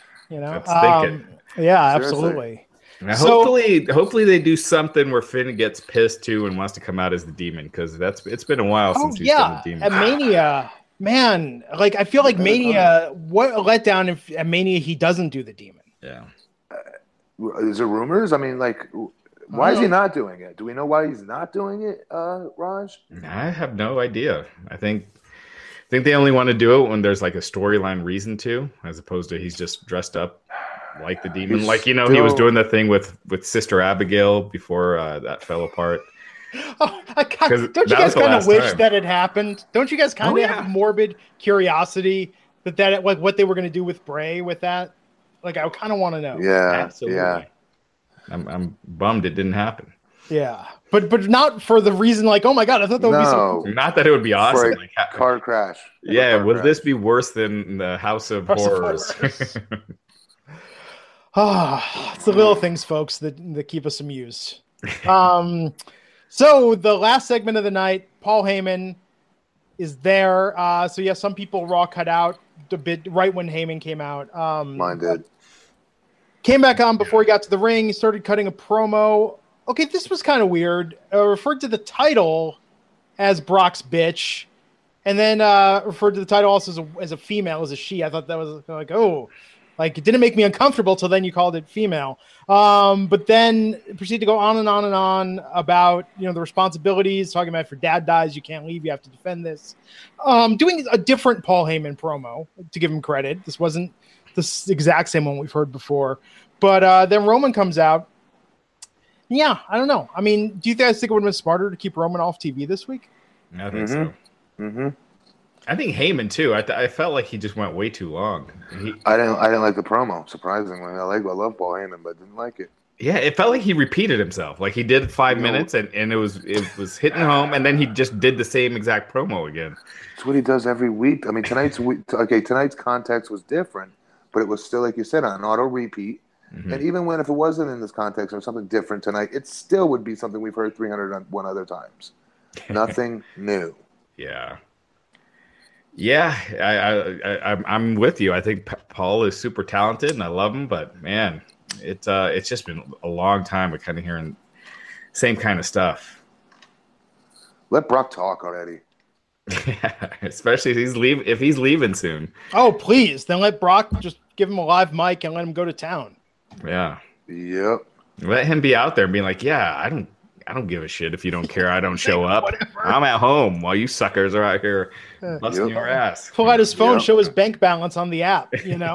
Yeah, absolutely. Now, hopefully they do something where Finn gets pissed too and wants to come out as the demon because it's been a while since he's been the demon. At Mania, man, I feel like Mania. What a letdown if at Mania he doesn't do the demon. Yeah. Is there rumors? I mean, why is he not doing it? Do we know why he's not doing it, Raj? I have no idea. I think they only want to do it when there's a storyline reason to, as opposed to he's just dressed up like the demon. He was doing the thing with Sister Abigail before that fell apart. Oh, don't you guys kind of wish that had happened? Don't you guys kind of have morbid curiosity that what they were going to do with Bray with that? I kind of want to know. Yeah, absolutely. Yeah. I'm bummed it didn't happen. Yeah, but not for the reason oh my god, I thought that would be so cool. Not that it would be awesome. Car crash. This be worse than the House of Horrors? It's the little things, folks, that keep us amused. So the last segment of the night, Paul Heyman is there. Some people Raw cut out a bit right when Heyman came out. Mine did. Came back on before he got to the ring. He started cutting a promo. Okay, this was kind of weird. Referred to the title as Brock's bitch, and then referred to the title also as a female, as a she. I thought that was it didn't make me uncomfortable till then you called it female. But then proceeded to go on and on and on about, the responsibilities, talking about if your dad dies, you can't leave, you have to defend this. Doing a different Paul Heyman promo, to give him credit. This wasn't the exact same one we've heard before. But then Roman comes out. Yeah, I don't know. I mean, do you guys think it would have been smarter to keep Roman off TV this week? I think so. Mm-hmm. I think Heyman too. I felt like he just went way too long. I didn't like the promo. Surprisingly, I love Paul Heyman, but didn't like it. Yeah, it felt like he repeated himself. Like he did 5 minutes, and it was hitting home, and then he just did the same exact promo again. It's what he does every week. I mean, tonight's context was different, but it was still, like you said, on auto repeat. Mm-hmm. And even if it wasn't in this context or something different tonight, it still would be something we've heard 301 other times. Nothing new. Yeah. Yeah, I'm with you. I think Paul is super talented, and I love him. But man, it's just been a long time of kind of hearing same kind of stuff. Let Brock talk already. Yeah, especially if he's leaving soon. Oh, please! Then let Brock just give him a live mic and let him go to town. Yeah. Yep. Let him be out there and be like, "Yeah, I don't give a shit if you don't care. I don't show up. I'm at home while you suckers are out here busting your ass. Pull out his phone, show his bank balance on the app.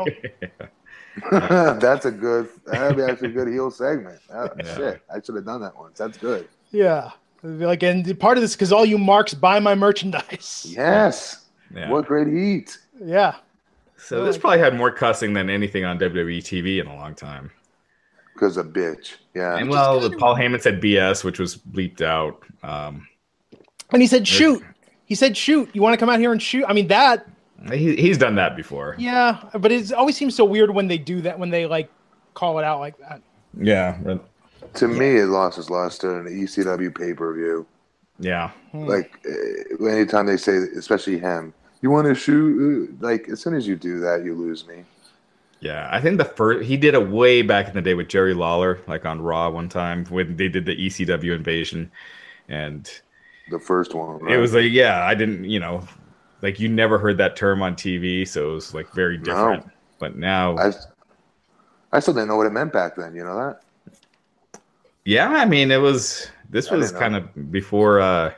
That'd be actually a good heel segment. Shit, I should have done that once. That's good. Yeah. Like, and part of this because all you marks buy my merchandise. Yes. Yeah. What great heat. Yeah. So this probably had more cussing than anything on WWE TV in a long time. Because of bitch. Yeah. And Paul Heyman said BS, which was bleeped out. And he said shoot. He said shoot. You want to come out here and shoot? I mean that. He's done that before. Yeah, but it always seems so weird when they do that, when they like call it out like that. Yeah. To me, it lost its luster in the ECW pay-per-view. Yeah. Like, anytime they say, especially him, you want to shoot? Like, as soon as you do that, you lose me. Yeah, I think he did it way back in the day with Jerry Lawler, like on Raw one time when they did the ECW invasion. And the first one, right? It was like, I didn't, like you never heard that term on TV, so it was like very different. No. But now I still didn't know what it meant back then. You know that? Yeah, I mean, this was kind of before.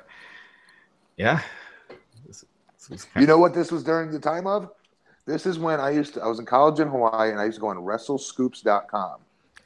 This was you know what this was during the time of? This is when I was in college in Hawaii, and I used to go on WrestleScoops.com.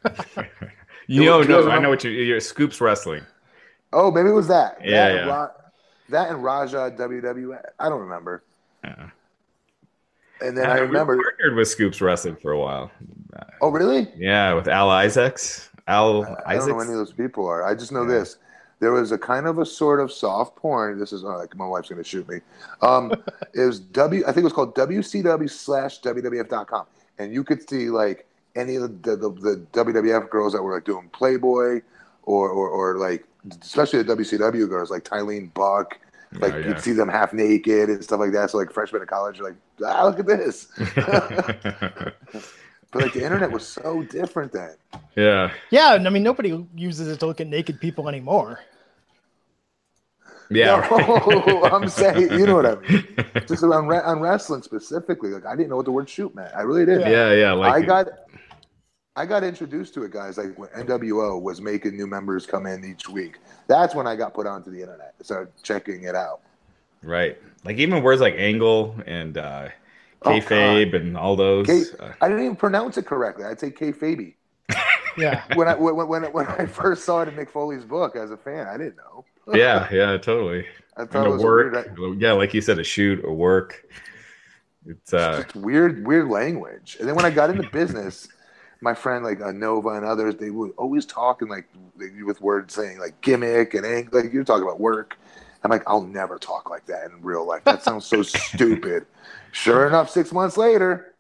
I know what you're Scoops Wrestling. Oh, maybe it was that. Yeah. That and Raja WWE. I don't remember. Yeah. And then I remember we partnered with Scoops Wrestling for a while. Oh, really? Yeah, with Al Isaacs. I don't know who any of those people are. I just know this. There was a kind of a sort of soft porn. This is like my wife's going to shoot me. It was I think it was called WCW/WWF.com, and you could see like any of the WWF girls that were like doing Playboy, or like especially the WCW girls like Tylene Buck. Like you'd see them half naked and stuff like that. So like freshmen in college, you're like, look at this. But like the internet was so different then. Yeah. Yeah, I mean nobody uses it to look at naked people anymore. Yeah. No, I'm saying, you know what I mean. Just on wrestling specifically, like I didn't know what the word shoot meant. I really didn't. Yeah. Like I got introduced to it, guys. Like when NWO was making new members come in each week. That's when I got put onto the internet. Started checking it out. Right. Like even words like angle and kayfabe and all those. I didn't even pronounce it correctly. I'd say kayfabe. Yeah. When I first saw it in Mick Foley's book as a fan, I didn't know. Yeah, totally. I thought it was work. Yeah, like you said, a shoot, a work. It's just weird language. And then when I got into business, my friend like Nova and others, they would always talk with words saying like gimmick and like you're talking about work. I'm like, I'll never talk like that in real life. That sounds so stupid. Sure enough, 6 months later,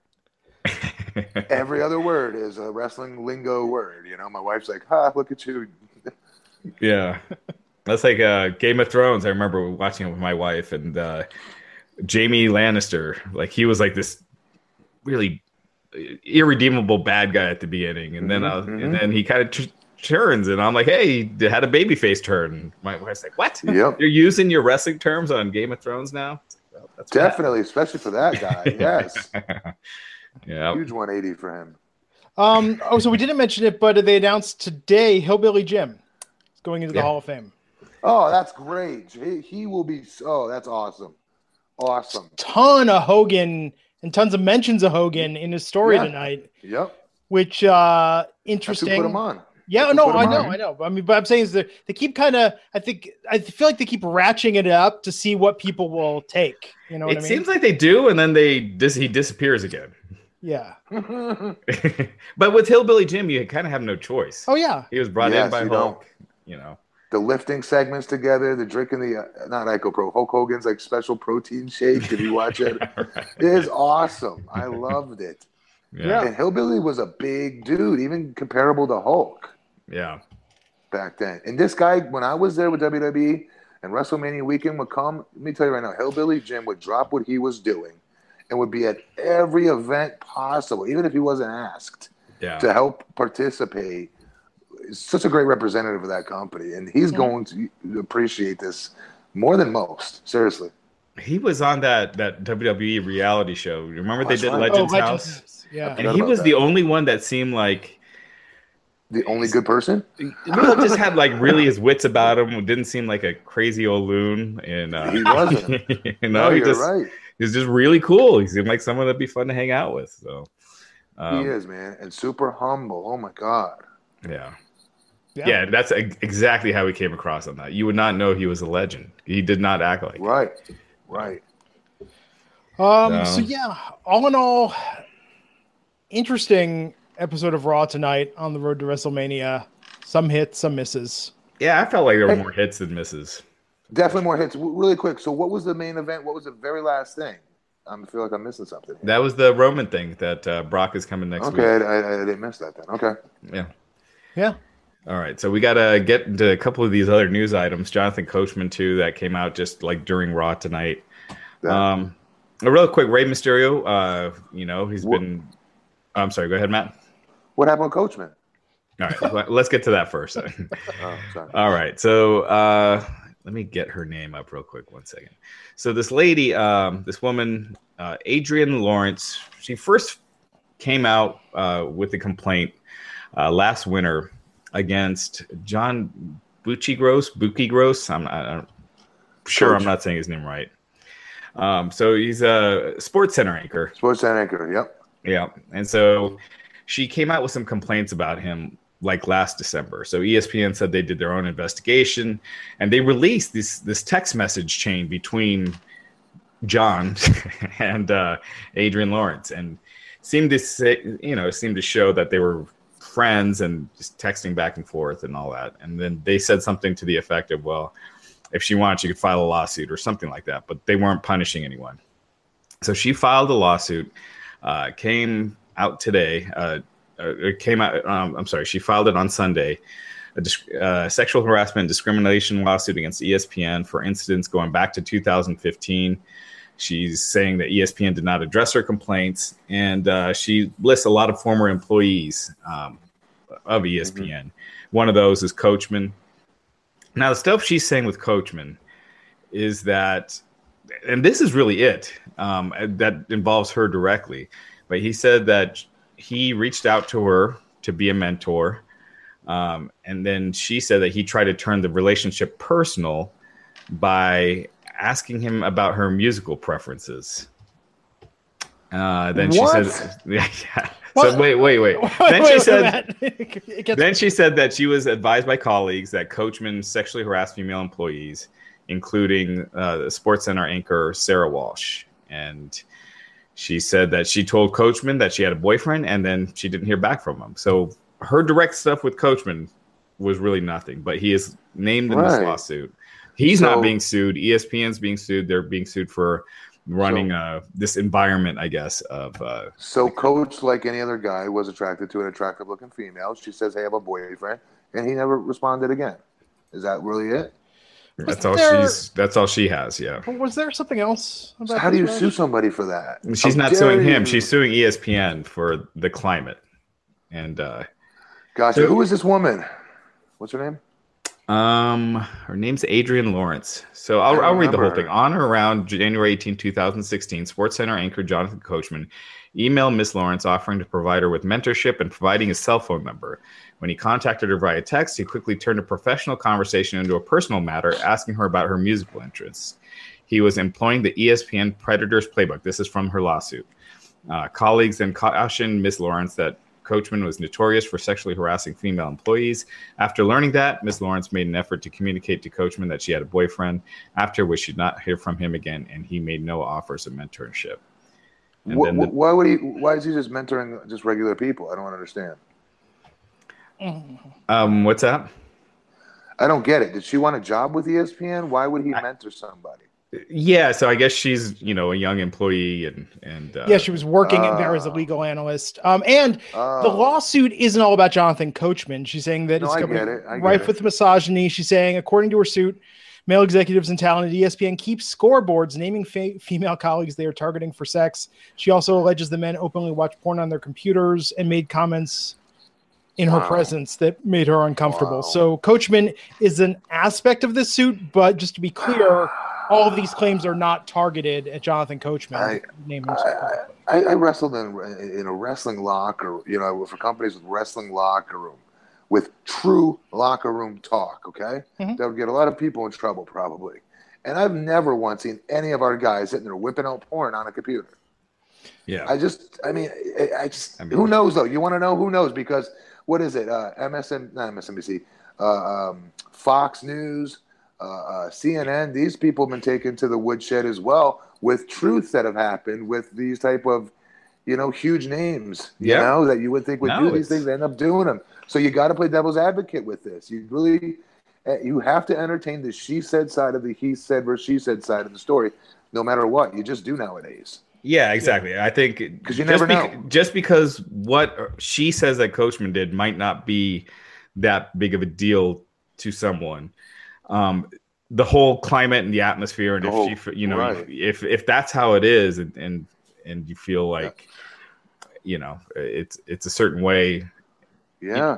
every other word is a wrestling lingo word. My wife's like, look at you. Yeah. That's like Game of Thrones. I remember watching it with my wife and Jaime Lannister. Like he was like this really irredeemable bad guy at the beginning. And then and then he kind of turns and I'm like, hey, he had a babyface turn. My wife's like, what? Yep. You're using your wrestling terms on Game of Thrones now? Well, that's definitely, especially for that guy. Yes. Yeah. Huge 180 for him. So we didn't mention it, but they announced today Hillbilly Jim is going into the Hall of Fame. Oh, that's great. He will be. Oh, that's awesome. Awesome. Ton of Hogan and tons of mentions of Hogan in his story tonight. Yep. Which interesting. That's who put him on. Yeah, no, I know. I mean, but I'm saying is that they keep kind of. I feel like they keep ratcheting it up to see what people will take. You know what I mean? It seems like they do, and then he disappears again. Yeah. But with Hillbilly Jim, you kind of have no choice. Oh yeah. He was brought in by Hulk. The lifting segments together, the drinking not IcoPro, Hulk Hogan's like special protein shake. Did you watch it? It is awesome. I loved it. Yeah. And Hillbilly was a big dude, even comparable to Hulk. Yeah. Back then. And this guy, when I was there with WWE and WrestleMania weekend would come, let me tell you right now, Hillbilly Jim would drop what he was doing and would be at every event possible, even if he wasn't asked to help participate. Such a great representative of that company, and he's going to appreciate this more than most. Seriously, he was on that WWE reality show. Remember they did Legends House? Yeah, and he was the only one that seemed like The only good person? Well, just had like really his wits about him. Didn't seem like a crazy old loon. And he wasn't. You're right. He's just really cool. He seemed like someone that'd be fun to hang out with. So he is, man, and super humble. Oh my God. Yeah, that's exactly how he came across on that. You would not know he was a legend. He did not act like right. So yeah, all in all, interesting episode of Raw tonight on the road to WrestleMania. Some hits, some misses. Yeah, I felt like there were more hits than misses. Definitely more hits. Really quick. So what was the main event? What was the very last thing? I feel like I'm missing something here. That was the Roman thing that Brock is coming next week. Okay, I didn't miss that then. Okay. Yeah. All right, so we got to get into a couple of these other news items. Jonathan Coachman, too, that came out just like during Raw tonight. A real quick, Rey Mysterio, he's been... I'm sorry, go ahead, Matt. What happened with Coachman? All right, let's get to that first. Sorry. All right, so let me get her name up real quick. 1 second. So this lady, this woman, Adrienne Lawrence, she first came out with a complaint last winter against John Bucci Gross. I'm not saying his name right. So he's a Sports Center anchor. Yep. Yeah, and so she came out with some complaints about him like last December. So ESPN said they did their own investigation, and they released this text message chain between John and Adrienne Lawrence, and seemed to show that they were friends and just texting back and forth and all that. And then they said something to the effect of, well, if she wants, she could file a lawsuit or something like that, but they weren't punishing anyone. So she filed a lawsuit. Came out today. She filed it on Sunday. A sexual harassment and discrimination lawsuit against ESPN for incidents going back to 2015. She's saying that ESPN did not address her complaints, and she lists a lot of former employees of ESPN. Mm-hmm. One of those is Coachman. Now, the stuff she's saying with Coachman is that, and this is really it, that involves her directly. But he said that he reached out to her to be a mentor. And then she said that he tried to turn the relationship personal by asking him about her musical preferences. Then she said, yeah. So wait. Then she said that she was advised by colleagues that Coachman sexually harassed female employees, including the SportsCenter anchor Sarah Walsh. And she said that she told Coachman that she had a boyfriend, and then she didn't hear back from him. So her direct stuff with Coachman was really nothing, but he is named in this lawsuit. He's not being sued. ESPN's being sued. They're being sued for running this environment, I guess. So Coach, like any other guy, was attracted to an attractive-looking female. She says, hey, I have a boyfriend, and he never responded again. Is that really it? That's all she has, yeah. Was there something else about so how do you sue somebody for that? She's not suing him. She's suing ESPN for the climate. And gotcha. Who is this woman? What's her name? Her name's Adrienne Lawrence. So I'll read the whole thing. On or around January 18, 2016, SportsCenter anchor Jonathan Coachman emailed Miss Lawrence offering to provide her with mentorship and providing his cell phone number. When he contacted her via text, he quickly turned a professional conversation into a personal matter, asking her about her musical interests. He was employing the ESPN Predators playbook. This is from her lawsuit. Colleagues then cautioned Miss Lawrence that Coachman was notorious for sexually harassing female employees. After learning that, Ms. Lawrence made an effort to communicate to Coachman that she had a boyfriend, after which she did not hear from him again, and he made no offers of mentorship. Why is he just mentoring just regular people? I don't understand. What's that? I don't get it. Did she want a job with ESPN? Why would he mentor somebody? Yeah, so I guess she's, a young employee and she was working there as a legal analyst. And the lawsuit isn't all about Jonathan Coachman. She's saying that it's rife with misogyny. She's saying, according to her suit, male executives and talent at ESPN keep scoreboards naming female colleagues they are targeting for sex. She also alleges the men openly watch porn on their computers and made comments in her presence that made her uncomfortable. So Coachman is an aspect of this suit, but just to be clear, all of these claims are not targeted at Jonathan Coachman. I wrestled in a wrestling locker, for companies with wrestling locker room, with true locker room talk, okay? Mhm. That would get a lot of people in trouble probably. And I've never once seen any of our guys sitting there whipping out porn on a computer. Yeah. I mean, who knows though? You want to know who knows? Because what is it? Not MSNBC, Fox News, CNN. These people have been taken to the woodshed as well with truths that have happened with these type of, huge names. You know that you would think would do these things, they end up doing them. So you got to play devil's advocate with this. You have to entertain the she said side of the he said versus she said side of the story, no matter what. You just do nowadays. Yeah, exactly. I think because you never know. Just because what she says that Coachman did might not be that big of a deal to someone. The whole climate and the atmosphere, and if that's how it is, and you feel like it's a certain way. Yeah,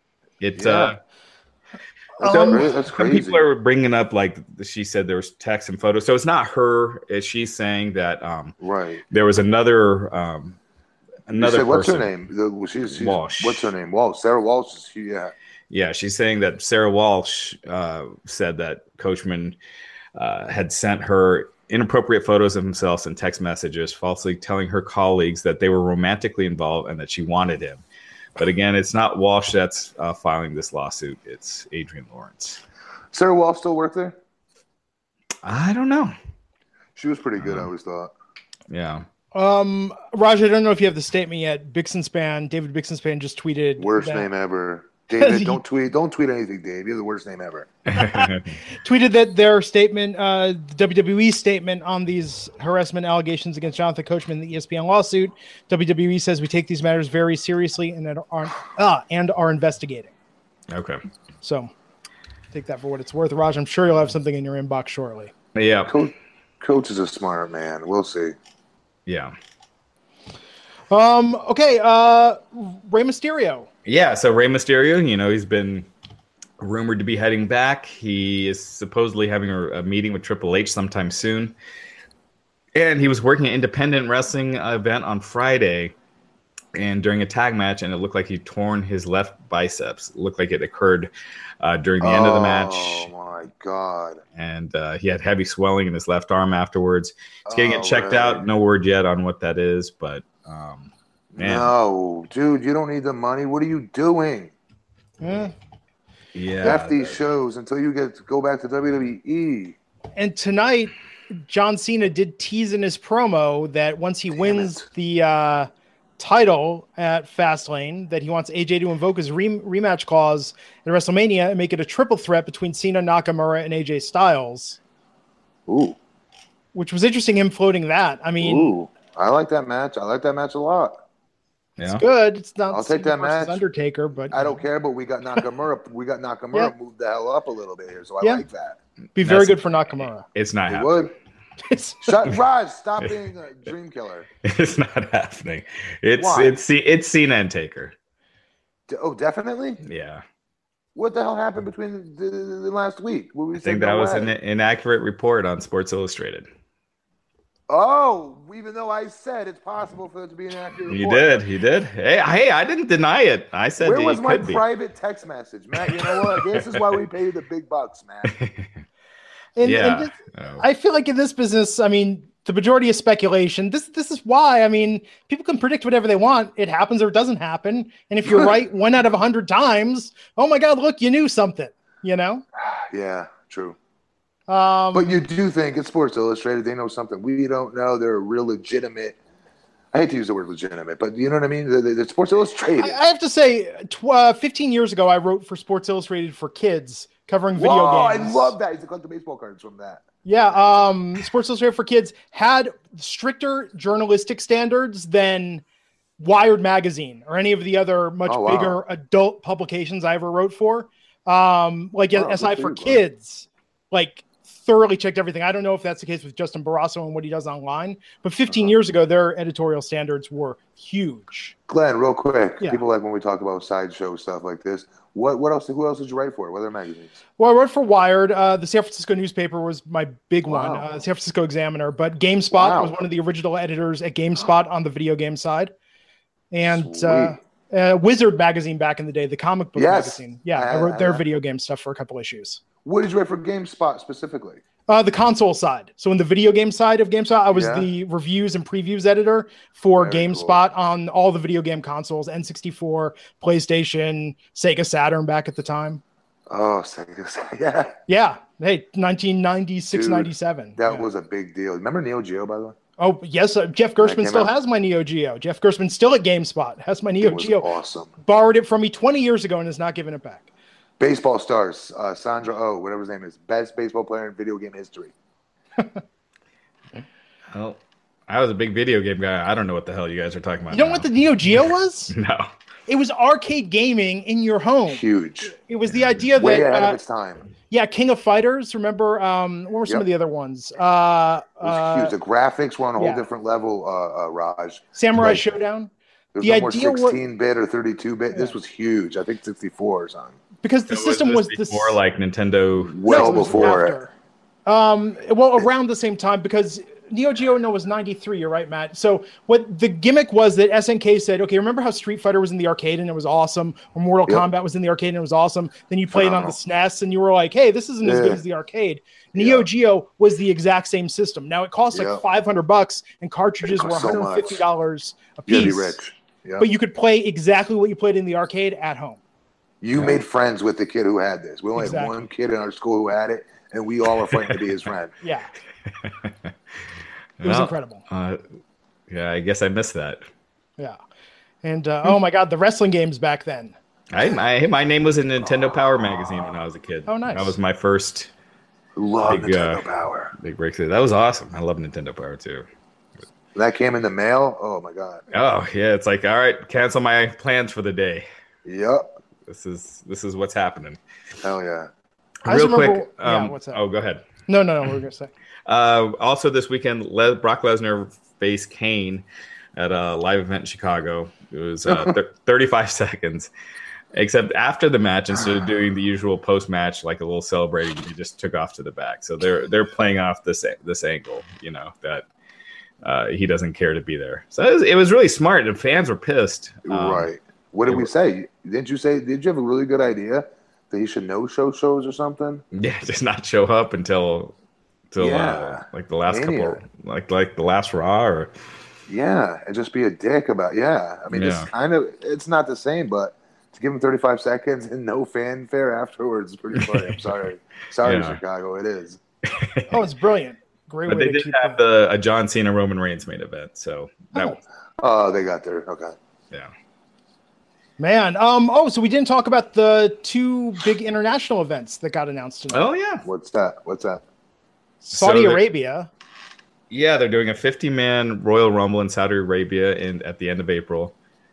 that's crazy. Some people are bringing up like she said there was text and photos, so it's not her. She's saying that there was another person. What's her name? She's Walsh. What's her name? Walsh. Sarah Walsh. Yeah, she's saying that Sarah Walsh said that Coachman had sent her inappropriate photos of himself and text messages, falsely telling her colleagues that they were romantically involved and that she wanted him. But again, it's not Walsh that's filing this lawsuit. It's Adrian Lawrence. Sarah Walsh still work there? I don't know. She was pretty good, I always thought. Yeah. Raj, I don't know if you have the statement yet. David Bixenspan just tweeted. Worst name ever. David, don't tweet anything, Dave. You're the worst name ever. Tweeted that their statement, the WWE statement on these harassment allegations against Jonathan Coachman in the ESPN lawsuit. WWE says we take these matters very seriously and are investigating. Okay. So take that for what it's worth. Raj, I'm sure you'll have something in your inbox shortly. Yeah. Coach is a smart man. We'll see. Yeah. Okay. Rey Mysterio. Yeah, so Rey Mysterio, he's been rumored to be heading back. He is supposedly having a meeting with Triple H sometime soon. And he was working an independent wrestling event on Friday and during a tag match, and it looked like he torn his left biceps. It looked like it occurred during the end of the match. Oh, my God. And he had heavy swelling in his left arm afterwards. He's getting it checked out. No word yet on what that is, but... Man. No, dude, you don't need the money. What are you doing? Yeah. F these shows until you get to go back to WWE. And tonight, John Cena did tease in his promo that once he wins the title at Fastlane, that he wants AJ to invoke his rematch clause at WrestleMania and make it a triple threat between Cena, Nakamura, and AJ Styles. Ooh. Which was interesting, him floating that. I mean... Ooh. I like that match. I like that match a lot. It's good. It's not. I'll take that match. Undertaker, but I don't care. But we got Nakamura. Moved the hell up a little bit here, so I like that. Be very good for Nakamura. It's not happening. Would. Raj, stop being a dream killer. It's not happening. It's Cena and Taker. Oh, definitely. Yeah. What the hell happened between the last week? I think that was an inaccurate report on Sports Illustrated. Oh, even though I said it's possible for it to be an accurate report. You did. Hey, I didn't deny it. I said where was my private text message, Matt? You know what? This is why we pay you the big bucks, Matt. I feel like in this business, I mean, the majority is speculation. This is why. I mean, people can predict whatever they want. It happens or it doesn't happen. And if you're right 1 out of 100 times, oh my God, look, you knew something. Yeah, true. But you do think it's Sports Illustrated. They know something we don't know. They're a real legitimate. I hate to use the word legitimate, but you know what I mean? The Sports Illustrated. I have to say, 15 years ago, I wrote for Sports Illustrated for Kids, covering video games. I love that. I used to collect the baseball cards from that. Yeah, Sports Illustrated for Kids had stricter journalistic standards than Wired Magazine or any of the other much bigger adult publications I ever wrote for. SI for Kids, thoroughly checked everything. I don't know if that's the case with Justin Barrasso and what he does online, but 15 years ago, their editorial standards were huge. Glenn, real quick, people like when we talk about sideshow stuff like this. What else? Who else did you write for? What other magazines? Well, I wrote for Wired. The San Francisco newspaper was my big one, San Francisco Examiner. But GameSpot was one of the original editors at GameSpot on the video game side. And Wizard magazine back in the day, the comic book Yes. magazine. Yeah, I wrote their video game stuff for a couple issues. What did you write for GameSpot specifically? The console side. So in the video game side of GameSpot, I was Yeah. the reviews and previews editor for Very GameSpot on all the video game consoles, N64, PlayStation, Sega Saturn back at the time. Oh, yeah. Yeah. Hey, 1996, Dude, 97. That Yeah. was a big deal. Remember Neo Geo, by the way? Oh, yes. Jeff Gershman came still out. has my Neo Geo. Jeff Gershman still at GameSpot has my Neo It was Geo. awesome. Borrowed it from me 20 years ago and is not giving it back. Baseball stars, Sandra Oh, whatever his name is, best baseball player in video game history. Well, I was a big video game guy. I don't know what the hell you guys are talking about. You know now. what the Neo Geo was? No. It was arcade gaming in your home. Huge. It was the idea Way that, ahead of its time. yeah, King of Fighters. Remember, what were some Yep. of the other ones? It was huge. The graphics were on a whole yeah. different level, Raj. Samurai Like, Showdown. There was The no more idea was- 16-bit or 32-bit. This Yeah. was huge. I think 64 or something. Because the system was this before like Nintendo. Well it was before it. after. Well, around the same time, because Neo Geo was 93. You're right, Matt. So what the gimmick was that SNK said, okay, remember how Street Fighter was in the arcade and it was awesome, or Mortal Yep. Kombat was in the arcade and it was awesome. Then you played it on the Phenomenal. SNES and you were like, hey, this isn't as good Yeah. as the arcade. Neo Yeah. Geo was the exact same system. Now it cost like Yep. $500 and cartridges It were cost so much. $150 a You piece. gotta be rich. Yeah. But you could play exactly what you played in the arcade at home. You made friends with the kid who had this. We only Exactly. had one kid in our school who had it, and we all were fighting to be his friend. Yeah. It was incredible. Yeah, I guess I missed that. Yeah. And oh my God, the wrestling games back then. My name was in Nintendo Power magazine when I was a kid. Oh, nice. That was my first Love Big, Nintendo Power. big breakthrough. That was awesome. I love Nintendo Power too. That came in the mail. Oh my god. Oh yeah, it's like, all right, cancel my plans for the day. Yep. This is what's happening. Hell yeah. I just Real remember- quick. yeah, what's that? Oh, go ahead. No, we're gonna say. Also this weekend, Brock Lesnar faced Kane at a live event in Chicago. It was 35 seconds. Except after the match, instead of doing the usual post-match, like a little celebrating, he just took off to the back. So they're playing off this angle, that he doesn't care to be there. So it was really smart, and fans were pissed. Right. What did we say? Did you have a really good idea that he should no-show shows or something? Yeah, just not show up until Yeah. like the last Mania. couple, like the last Raw, or Yeah, and just be a dick about. Yeah, I mean, Yeah. it's not the same, but to give him 35 seconds and no fanfare afterwards is pretty funny. I'm sorry, Yeah. Chicago, it is. Oh, it's brilliant. Great but way they to did keep have a John Cena Roman Reigns main event, so that was, Oh, they got there. Okay. yeah. Man, so we didn't talk about the two big international events that got announced tonight. Oh yeah, What's that? Saudi so Arabia. yeah. They're doing a 50-man Royal Rumble in Saudi Arabia at the end of April.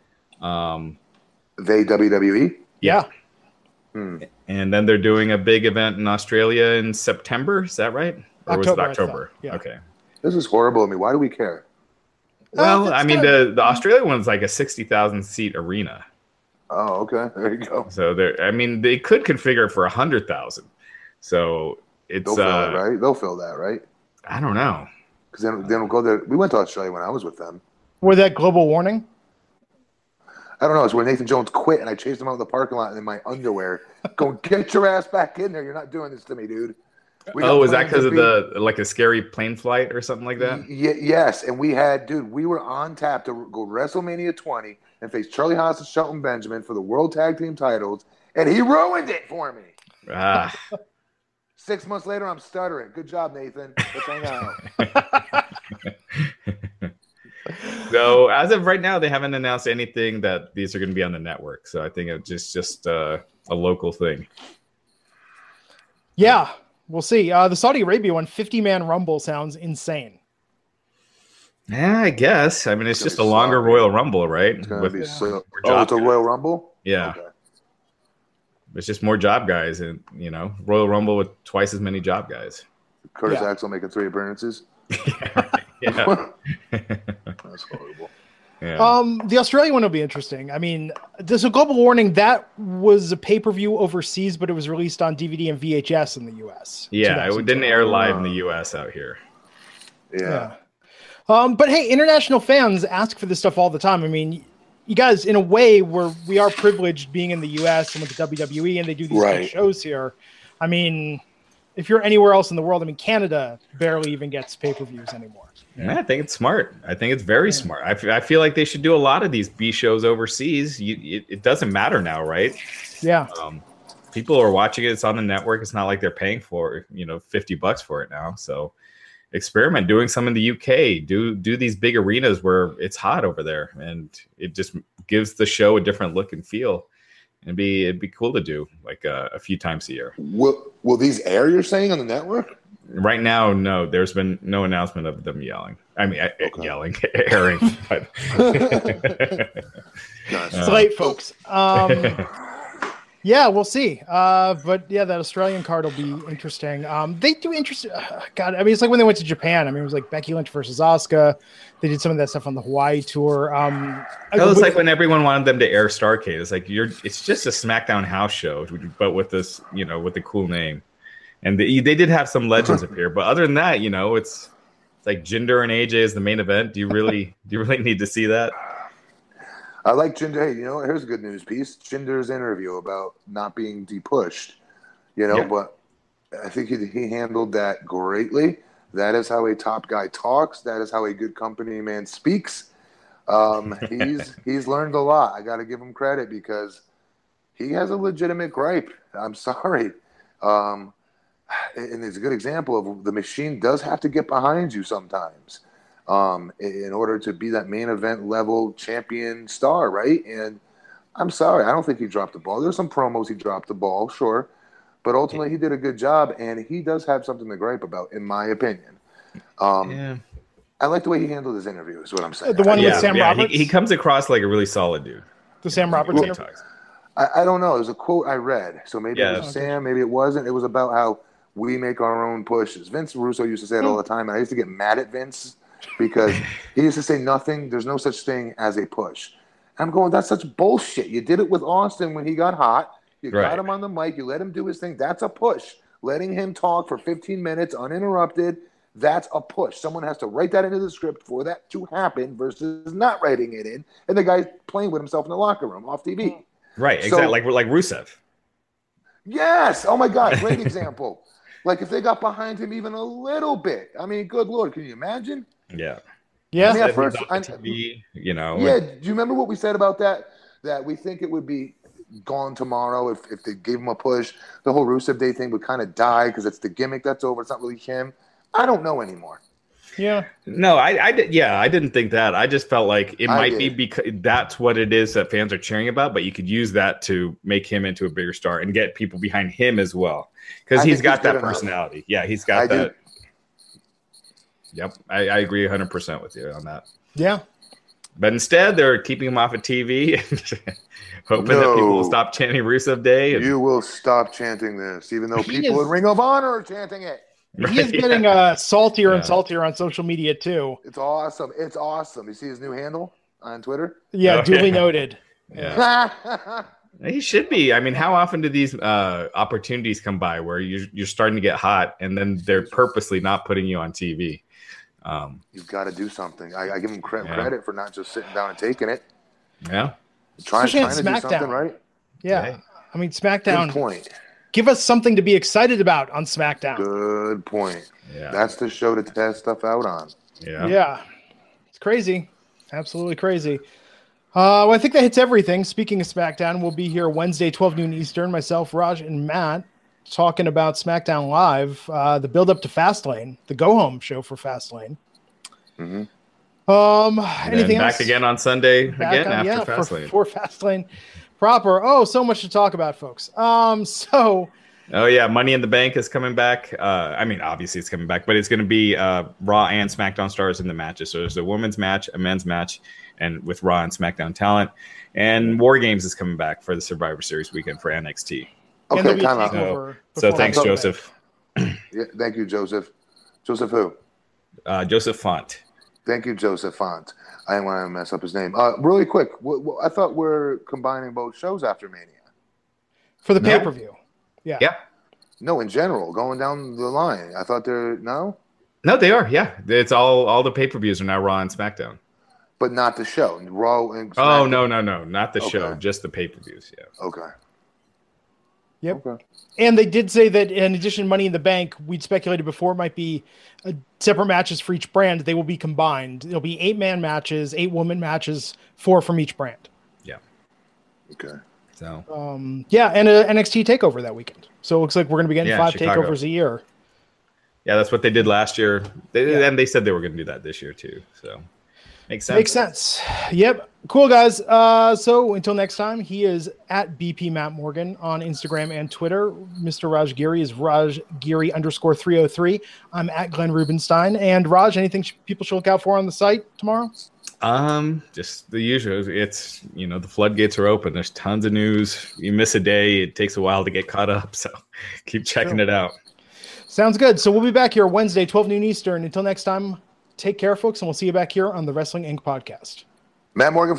They WWE. Yeah. And then they're doing a big event in Australia in September. Is that right? Or was it October, I October? thought. Yeah. Okay. This is horrible. I mean, why do we care? Well, that's I mean, kinda- the Australia one's like a 60,000 seat arena. Oh, okay. There you go. So they could configure it for 100,000. So it's They'll fill it, right? They'll fill that, right? I don't know. Because then we'll go there. We went to Australia when I was with them. Were that global warning? I don't know. It's where Nathan Jones quit, and I chased him out of the parking lot in my underwear. Going, get your ass back in there. You're not doing this to me, dude. We got Oh, is that plans because to of be- like a scary plane flight or something like that? Yes, and we were on tap to go WrestleMania 20 and face Charlie Haas and Shelton Benjamin for the World Tag Team titles, and he ruined it for me. Ah, 6 months later, I'm stuttering. Good job, Nathan. Let's hang out. so as of right now, they haven't announced anything that these are going to be on the network. So I think it's just a local thing. Yeah, we'll see. The Saudi Arabia one, 50-man Rumble sounds insane. Yeah, I guess. I mean, it's gonna just be a longer sloppy. It's Rumble, right? It's gonna With be more so. job Oh, it's a guys. Royal Rumble. Yeah, Okay. it's just more job guys, and Royal Rumble with twice as many job guys. Curtis Yeah. Axel making 3 appearances. Yeah. That's horrible. Yeah. The Australia one will be interesting. I mean, there's a global warning that was a pay-per-view overseas, but it was released on DVD and VHS in the US. Yeah, So it didn't air live in the U.S. out here. Yeah. But hey, international fans ask for this stuff all the time. I mean, you guys, in a way, we are privileged being in the U.S. and with the WWE, and they do these big Right. shows here. I mean, if you're anywhere else in the world, I mean, Canada barely even gets pay-per-views anymore. Yeah, I think it's smart. I think it's very smart. I feel like they should do a lot of these B shows overseas. It doesn't matter now, right? Yeah. People are watching it. It's on the network. It's not like they're paying for, $50 for it now. So experiment doing some in the UK. Do these big arenas where it's hot over there, and it just gives the show a different look and feel. It'd be cool to do like a few times a year. Will these air? You're saying on the network? Right now, no. There's been no announcement of them yelling. I mean, yelling, airing. But It's late, folks. Yeah, we'll see. But yeah, that Australian card will be interesting. They do interesting. God, I mean, it's like when they went to Japan. I mean, it was like Becky Lynch versus Asuka. They did some of that stuff on the Hawaii tour. It's like when everyone wanted them to air Starrcade. It's like it's just a SmackDown house show, but with this, with the cool name. And they did have some legends appear, but other than that, it's like Jinder and AJ is the main event. Do you really need to see that? I like Jinder. Hey, here's a good news piece. Jinder's interview about not being depushed, but I think he handled that greatly. That is how a top guy talks. That is how a good company man speaks. He's learned a lot. I got to give him credit because he has a legitimate gripe. I'm sorry. And it's a good example of the machine does have to get behind you sometimes in order to be that main event level champion star, right? And I'm sorry, I don't think he dropped the ball. There's some promos he dropped the ball, sure, but ultimately he did a good job, and he does have something to gripe about, in my opinion. I like the way he handled his interview, is what I'm saying. The one with Sam Roberts? He comes across like a really solid dude. The Sam Roberts interview? I don't know. It was a quote I read, so maybe it was Sam, maybe it wasn't. It was about how we make our own pushes. Vince Russo used to say it all the time, and I used to get mad at Vince because he used to say there's no such thing as a push. I'm going, that's such bullshit. You did it with Austin when he got hot. You got him on the mic. You let him do his thing. That's a push. Letting him talk for 15 minutes uninterrupted, that's a push. Someone has to write that into the script for that to happen versus not writing it in, and the guy's playing with himself in the locker room off TV. Right, exactly. Like Rusev. Yes. Oh, my God. Great example. Like if they got behind him even a little bit. I mean, good Lord, can you imagine? Yeah. Yeah. I mean, at first, TV, Yeah. Do you remember what we said about that? That we think it would be gone tomorrow if they gave him a push. The whole Rusev Day thing would kind of die because it's the gimmick that's over. It's not really him. I don't know anymore. Yeah. No, I didn't think that. I just felt like it might be because that's what it is that fans are cheering about, but you could use that to make him into a bigger star and get people behind him as well. Because he's got that personality. Enough. Yeah, he's got that. Yep, I agree 100% with you on that. Yeah. But instead, they're keeping him off of TV and hoping that people will stop chanting Rusev Day. You will stop chanting this, even though people in Ring of Honor are chanting it. He is getting saltier and saltier on social media, too. It's awesome. It's awesome. You see his new handle on Twitter? Yeah, duly noted. Yeah. He should be. I mean, how often do these opportunities come by where you're starting to get hot and then they're purposely not putting you on TV? You've got to do something. I give him credit for not just sitting down and taking it. Yeah. Trying to do something, right? Yeah. I mean, SmackDown. Good point. Give us something to be excited about on SmackDown. Good point. Yeah. That's the show to test stuff out on. Yeah. Yeah. It's crazy. Absolutely crazy. Well, I think that hits everything. Speaking of SmackDown, we'll be here Wednesday, 12 noon Eastern. Myself, Raj, and Matt talking about SmackDown Live, the build-up to Fastlane, the go-home show for Fastlane. Mm-hmm. Anything else? Back again on Sunday after Fastlane. For Fastlane proper. Oh, so much to talk about, folks. Oh yeah, Money in the Bank is coming back. I mean, obviously it's coming back, but it's going to be Raw and SmackDown stars in the matches. So there's a women's match, a men's match, and with Raw and SmackDown talent. And War Games is coming back for the Survivor Series weekend for NXT. Okay, time out. So thanks, Joseph. Yeah, thank you, Joseph. Joseph who? Joseph Font. Thank you, Joseph Font. I didn't want to mess up his name. Really quick, I thought we're combining both shows after Mania. For the pay-per-view. Yeah. Yeah. No, in general, going down the line. I thought no, they are. Yeah, it's all the pay-per-views are now Raw and SmackDown. but not the show. Raw and Oh, no, not the show, Okay. just the pay-per-views. Yeah. Okay. Yep. Okay. And they did say that in addition to Money in the Bank, we'd speculated before it might be separate matches for each brand. They will be combined. It'll be 8-man matches, 8-woman matches, 4 from each brand. Yeah. Okay. So. Yeah, and an NXT takeover that weekend. So it looks like we're going to be getting 5 Chicago. takeovers a year. Yeah, that's what they did last year. And they said they were going to do that this year too. So makes sense. Makes sense. Yep. Cool, guys. So until next time, he is at BP Matt Morgan on Instagram and Twitter. Mr. Raj Giri is RajGiri_303. I'm at Glenn Rubenstein. And Raj, anything people should look out for on the site tomorrow? Just the usual. It's, the floodgates are open. There's tons of news. You miss a day, it takes a while to get caught up. So keep checking it out. Sounds good. So we'll be back here Wednesday, 12 noon Eastern. Until next time, take care, folks, and we'll see you back here on the Wrestling Inc. podcast. Matt Morgan.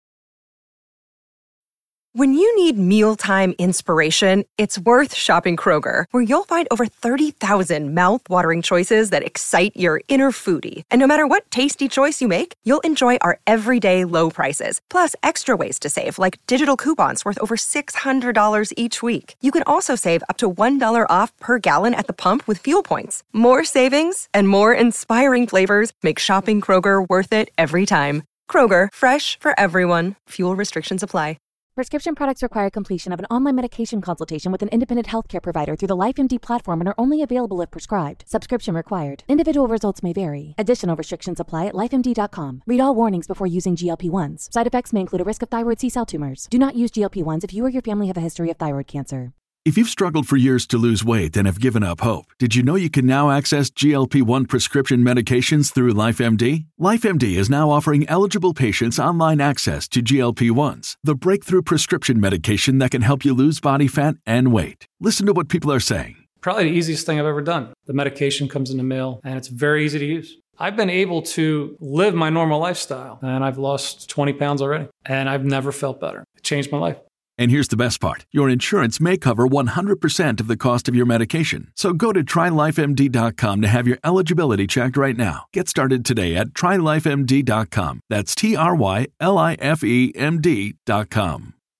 When you need mealtime inspiration, it's worth shopping Kroger, where you'll find over 30,000 mouth-watering choices that excite your inner foodie. And no matter what tasty choice you make, you'll enjoy our everyday low prices, plus extra ways to save, like digital coupons worth over $600 each week. You can also save up to $1 off per gallon at the pump with fuel points. More savings and more inspiring flavors make shopping Kroger worth it every time. Kroger, fresh for everyone. Fuel restrictions apply. Prescription products require completion of an online medication consultation with an independent healthcare provider through the LifeMD platform and are only available if prescribed. Subscription required. Individual results may vary. Additional restrictions apply at lifemd.com. Read all warnings before using GLP-1s. Side effects may include a risk of thyroid C-cell tumors. Do not use GLP-1s if you or your family have a history of thyroid cancer. If you've struggled for years to lose weight and have given up hope, did you know you can now access GLP-1 prescription medications through LifeMD? LifeMD is now offering eligible patients online access to GLP-1s, the breakthrough prescription medication that can help you lose body fat and weight. Listen to what people are saying. Probably the easiest thing I've ever done. The medication comes in the mail, and it's very easy to use. I've been able to live my normal lifestyle, and I've lost 20 pounds already, and I've never felt better. It changed my life. And here's the best part. Your insurance may cover 100% of the cost of your medication. So go to TryLifeMD.com to have your eligibility checked right now. Get started today at TryLifeMD.com. That's TryLifeMD.com.